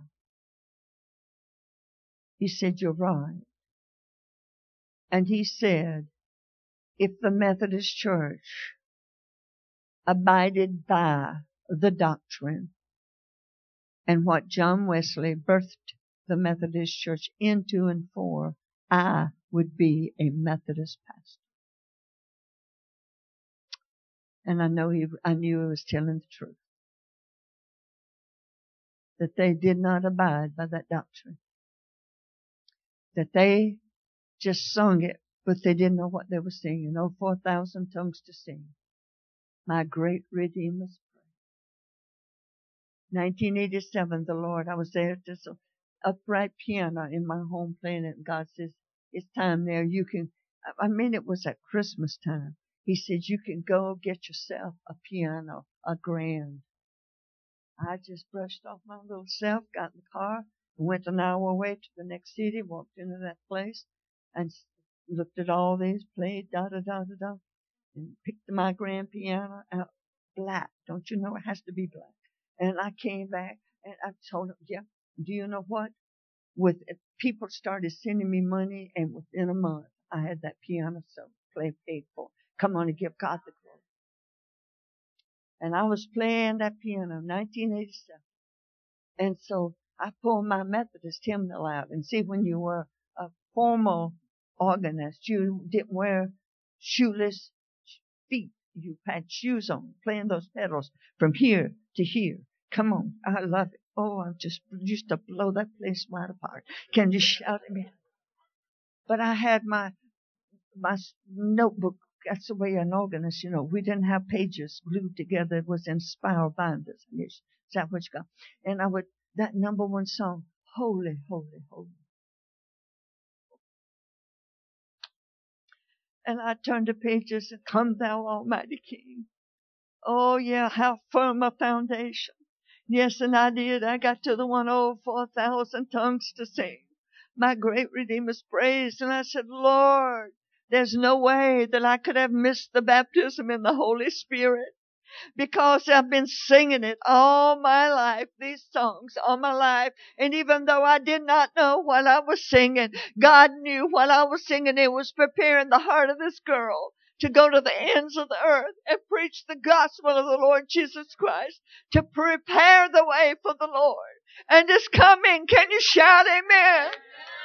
He said, you're right. And he said, if the Methodist Church abided by the doctrine and what John Wesley birthed the Methodist Church into and for, I would be a Methodist pastor. And I knew he was telling the truth. That they did not abide by that doctrine. That they just sung it, but they didn't know what they were singing. Oh, 4,000 tongues to sing. My great Redeemer's praise. 1987, the Lord, I was there at this upright piano in my home playing it, and God says, it's time there. You can, it was at Christmas time. He said, you can go get yourself a piano, a grand. I just brushed off my little self, got in the car, went an hour away to the next city, walked into that place, and looked at all these, played da-da-da-da-da, and picked my grand piano out, black. Don't you know it has to be black? And I came back, and I told him, yeah, do you know what? People started sending me money, and within a month, I had that piano paid for. Come on and give God the glory. And I was playing that piano in 1987. And so I pulled my Methodist hymnal out. And see, when you were a formal organist, you didn't wear shoeless feet. You had shoes on, playing those pedals from here to here. Come on, I love it. Oh, I just used to blow that place wide apart. Can you shout amen? But I had my notebook. That's the way an organist, we didn't have pages glued together. It was in spiral binders. Is that what you got? And that number one song, Holy, Holy, Holy. And I turned the pages and Come Thou Almighty King. Oh yeah, how firm a foundation. Yes, and I did. I got to the one, oh, 4,000 tongues to sing my great Redeemer's praise. And I said, Lord, there's no way that I could have missed the baptism in the Holy Spirit, because I've been singing it all my life, these songs all my life. And even though I did not know what I was singing, God knew what I was singing. It was preparing the heart of this girl to go to the ends of the earth and preach the gospel of the Lord Jesus Christ, to prepare the way for the Lord. And it's coming. Can you shout amen?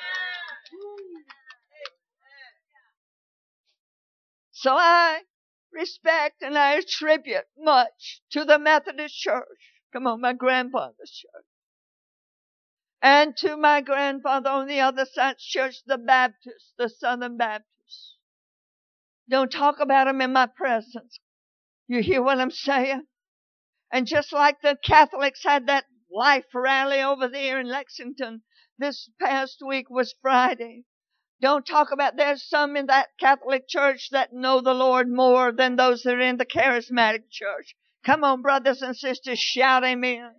So I respect and I attribute much to the Methodist Church. Come on, my grandfather's church. And to my grandfather on the other side's church, the Baptist, the Southern Baptist. Don't talk about them in my presence. You hear what I'm saying? And just like the Catholics had that life rally over there in Lexington this past week was Friday. Don't talk about, there's some in that Catholic church that know the Lord more than those that are in the charismatic church. Come on, brothers and sisters, shout amen.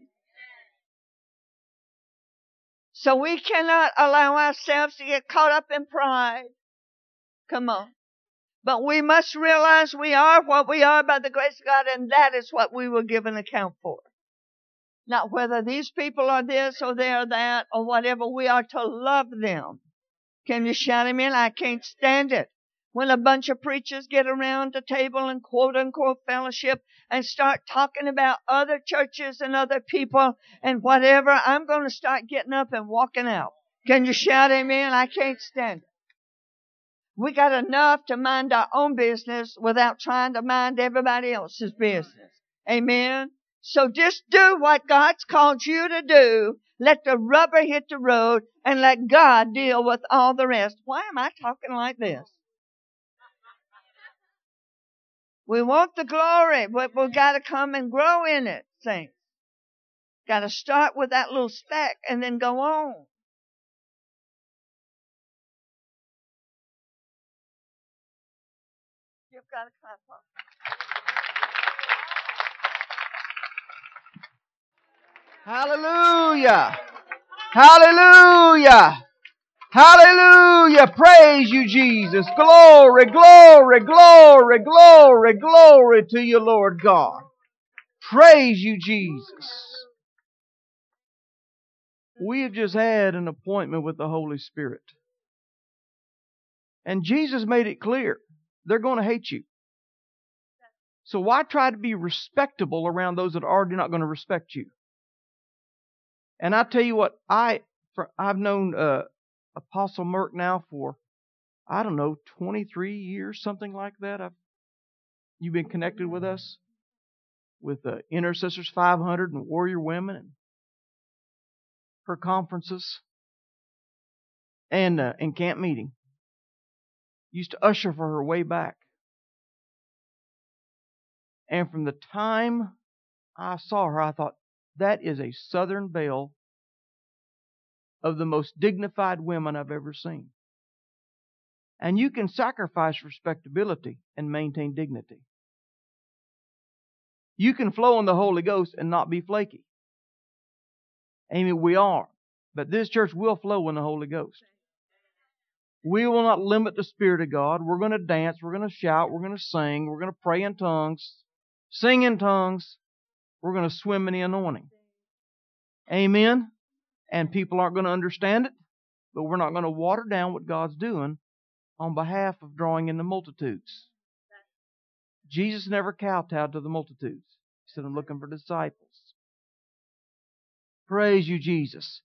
So we cannot allow ourselves to get caught up in pride. Come on. But we must realize we are what we are by the grace of God, and that is what we will give an account for. Not whether these people are this or they are that or whatever, we are to love them. Can you shout amen? I can't stand it when a bunch of preachers get around the table and quote unquote fellowship and start talking about other churches and other people and whatever. I'm going to start getting up and walking out. Can you shout amen? I can't stand it. We got enough to mind our own business without trying to mind everybody else's business. Amen. So just do what God's called you to do. Let the rubber hit the road and let God deal with all the rest. Why am I talking like this? We want the glory, but we've got to come and grow in it, saints. Got to start with that little speck and then go on. You've got to clap up. Hallelujah! Hallelujah! Hallelujah! Praise you, Jesus. Glory, glory, glory, glory, glory to you, Lord God. Praise you, Jesus. We have just had an appointment with the Holy Spirit. And Jesus made it clear. They're going to hate you. So why try to be respectable around those that are already not going to respect you? And I tell you what, I've known Apostle Merck now for, 23 years, something like that. You've been connected with us, with Intercessors 500 and Warrior Women and her conferences and camp meeting. Used to usher for her way back. And from the time I saw her, I thought, that is a Southern belle of the most dignified women I've ever seen. And you can sacrifice respectability and maintain dignity. You can flow in the Holy Ghost and not be flaky. Amy, we are. But this church will flow in the Holy Ghost. We will not limit the Spirit of God. We're going to dance. We're going to shout. We're going to sing. We're going to pray in tongues. Sing in tongues. We're going to swim in the anointing. Amen. And people aren't going to understand it, but we're not going to water down what God's doing on behalf of drawing in the multitudes. Jesus never kowtowed to the multitudes. He said, I'm looking for disciples. Praise you, Jesus.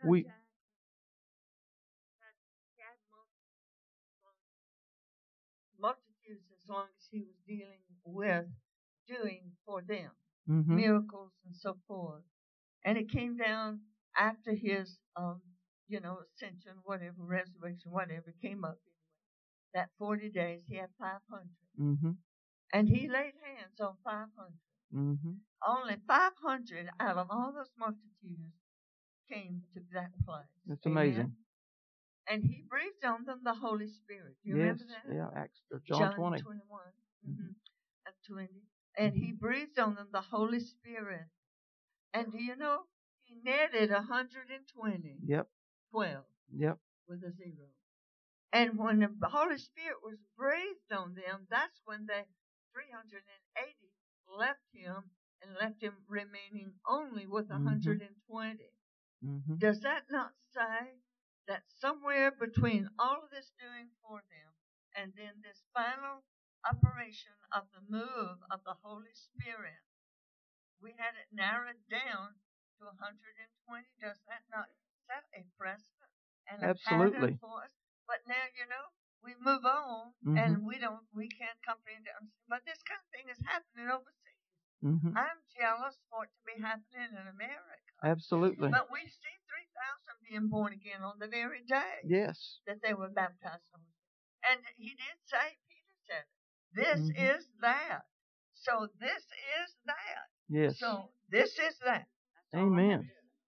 Multitudes as long as he was dealing with doing for them miracles and so forth. And it came down after his, ascension, whatever, resurrection, whatever, came up. That 40 days, he had 500. And he laid hands on 500. Only 500 out of all those multitudes came to that place. That's amazing. And he breathed on them the Holy Spirit. You remember that? Yeah, John 20. 21. 20. And he breathed on them the Holy Spirit. And do you know, he netted 120. Yep. 12. Yep. With a 0. And when the Holy Spirit was breathed on them, that's when the 380 left him and left him remaining only with 120. Does that not say that somewhere between all of this doing for them and then this final operation of the move of the Holy Spirit, we had it narrowed down to 120? Is that a precedent and a pattern for us? But now, we move on and we can't comprehend it. But this kind of thing is happening overseas. I'm jealous for it to be happening in America. Absolutely. But we see 3,000 being born again on the very day that they were baptized. And he did say, Peter said, this is that. So this is that. Yes. So this is that. Amen.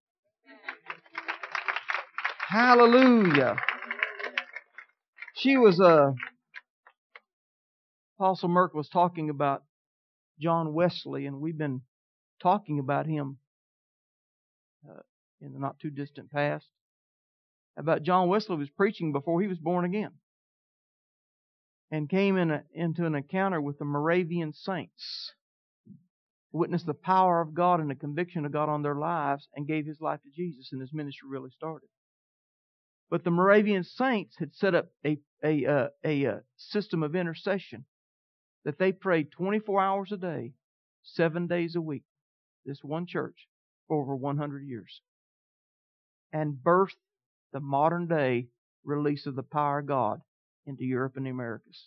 Hallelujah. She was, Apostle Merck was talking about John Wesley, and we've been talking about him in the not too distant past. About John Wesley was preaching before he was born again, and came into an encounter with the Moravian saints, witnessed the power of God and the conviction of God on their lives, and gave his life to Jesus, and his ministry really started. But the Moravian saints had set up a system of intercession that they prayed 24 hours a day, 7 days a week, this one church, for over 100 years, and birthed the modern day release of the power of God into Europe and the Americas.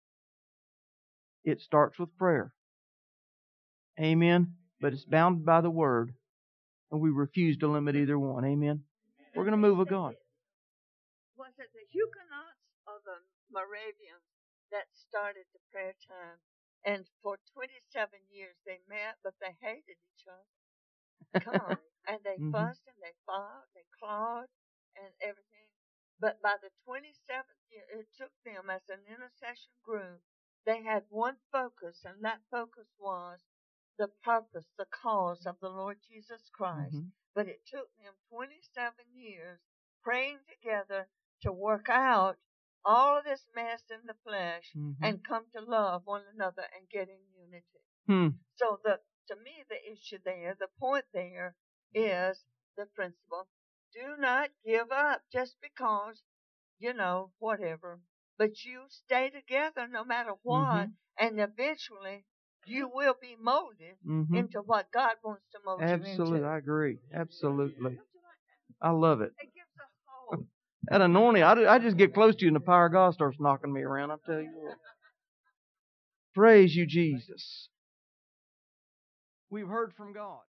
It starts with prayer. Amen. But it's bounded by the Word, and we refuse to limit either one. Amen. We're going to move with God. Was it the Huguenots or the Moravians that started the prayer time? And for 27 years they met, but they hated each other. Come on. And they fussed and they fought, they clawed and everything. But by the 27th year, it took them as an intercession group, they had one focus, and that focus was the purpose, the cause of the Lord Jesus Christ. But it took them 27 years praying together to work out all of this mess in the flesh and come to love one another and get in unity. So to me, the issue there, the point there is the principle. Do not give up just because, whatever. But you stay together no matter what, and eventually you will be molded into what God wants to mold you into. Absolutely, I agree. Absolutely. I love it. It gives us hope. That anointing, I just get close to you and the power of God starts knocking me around, I tell you what. Praise you, Jesus. We've heard from God.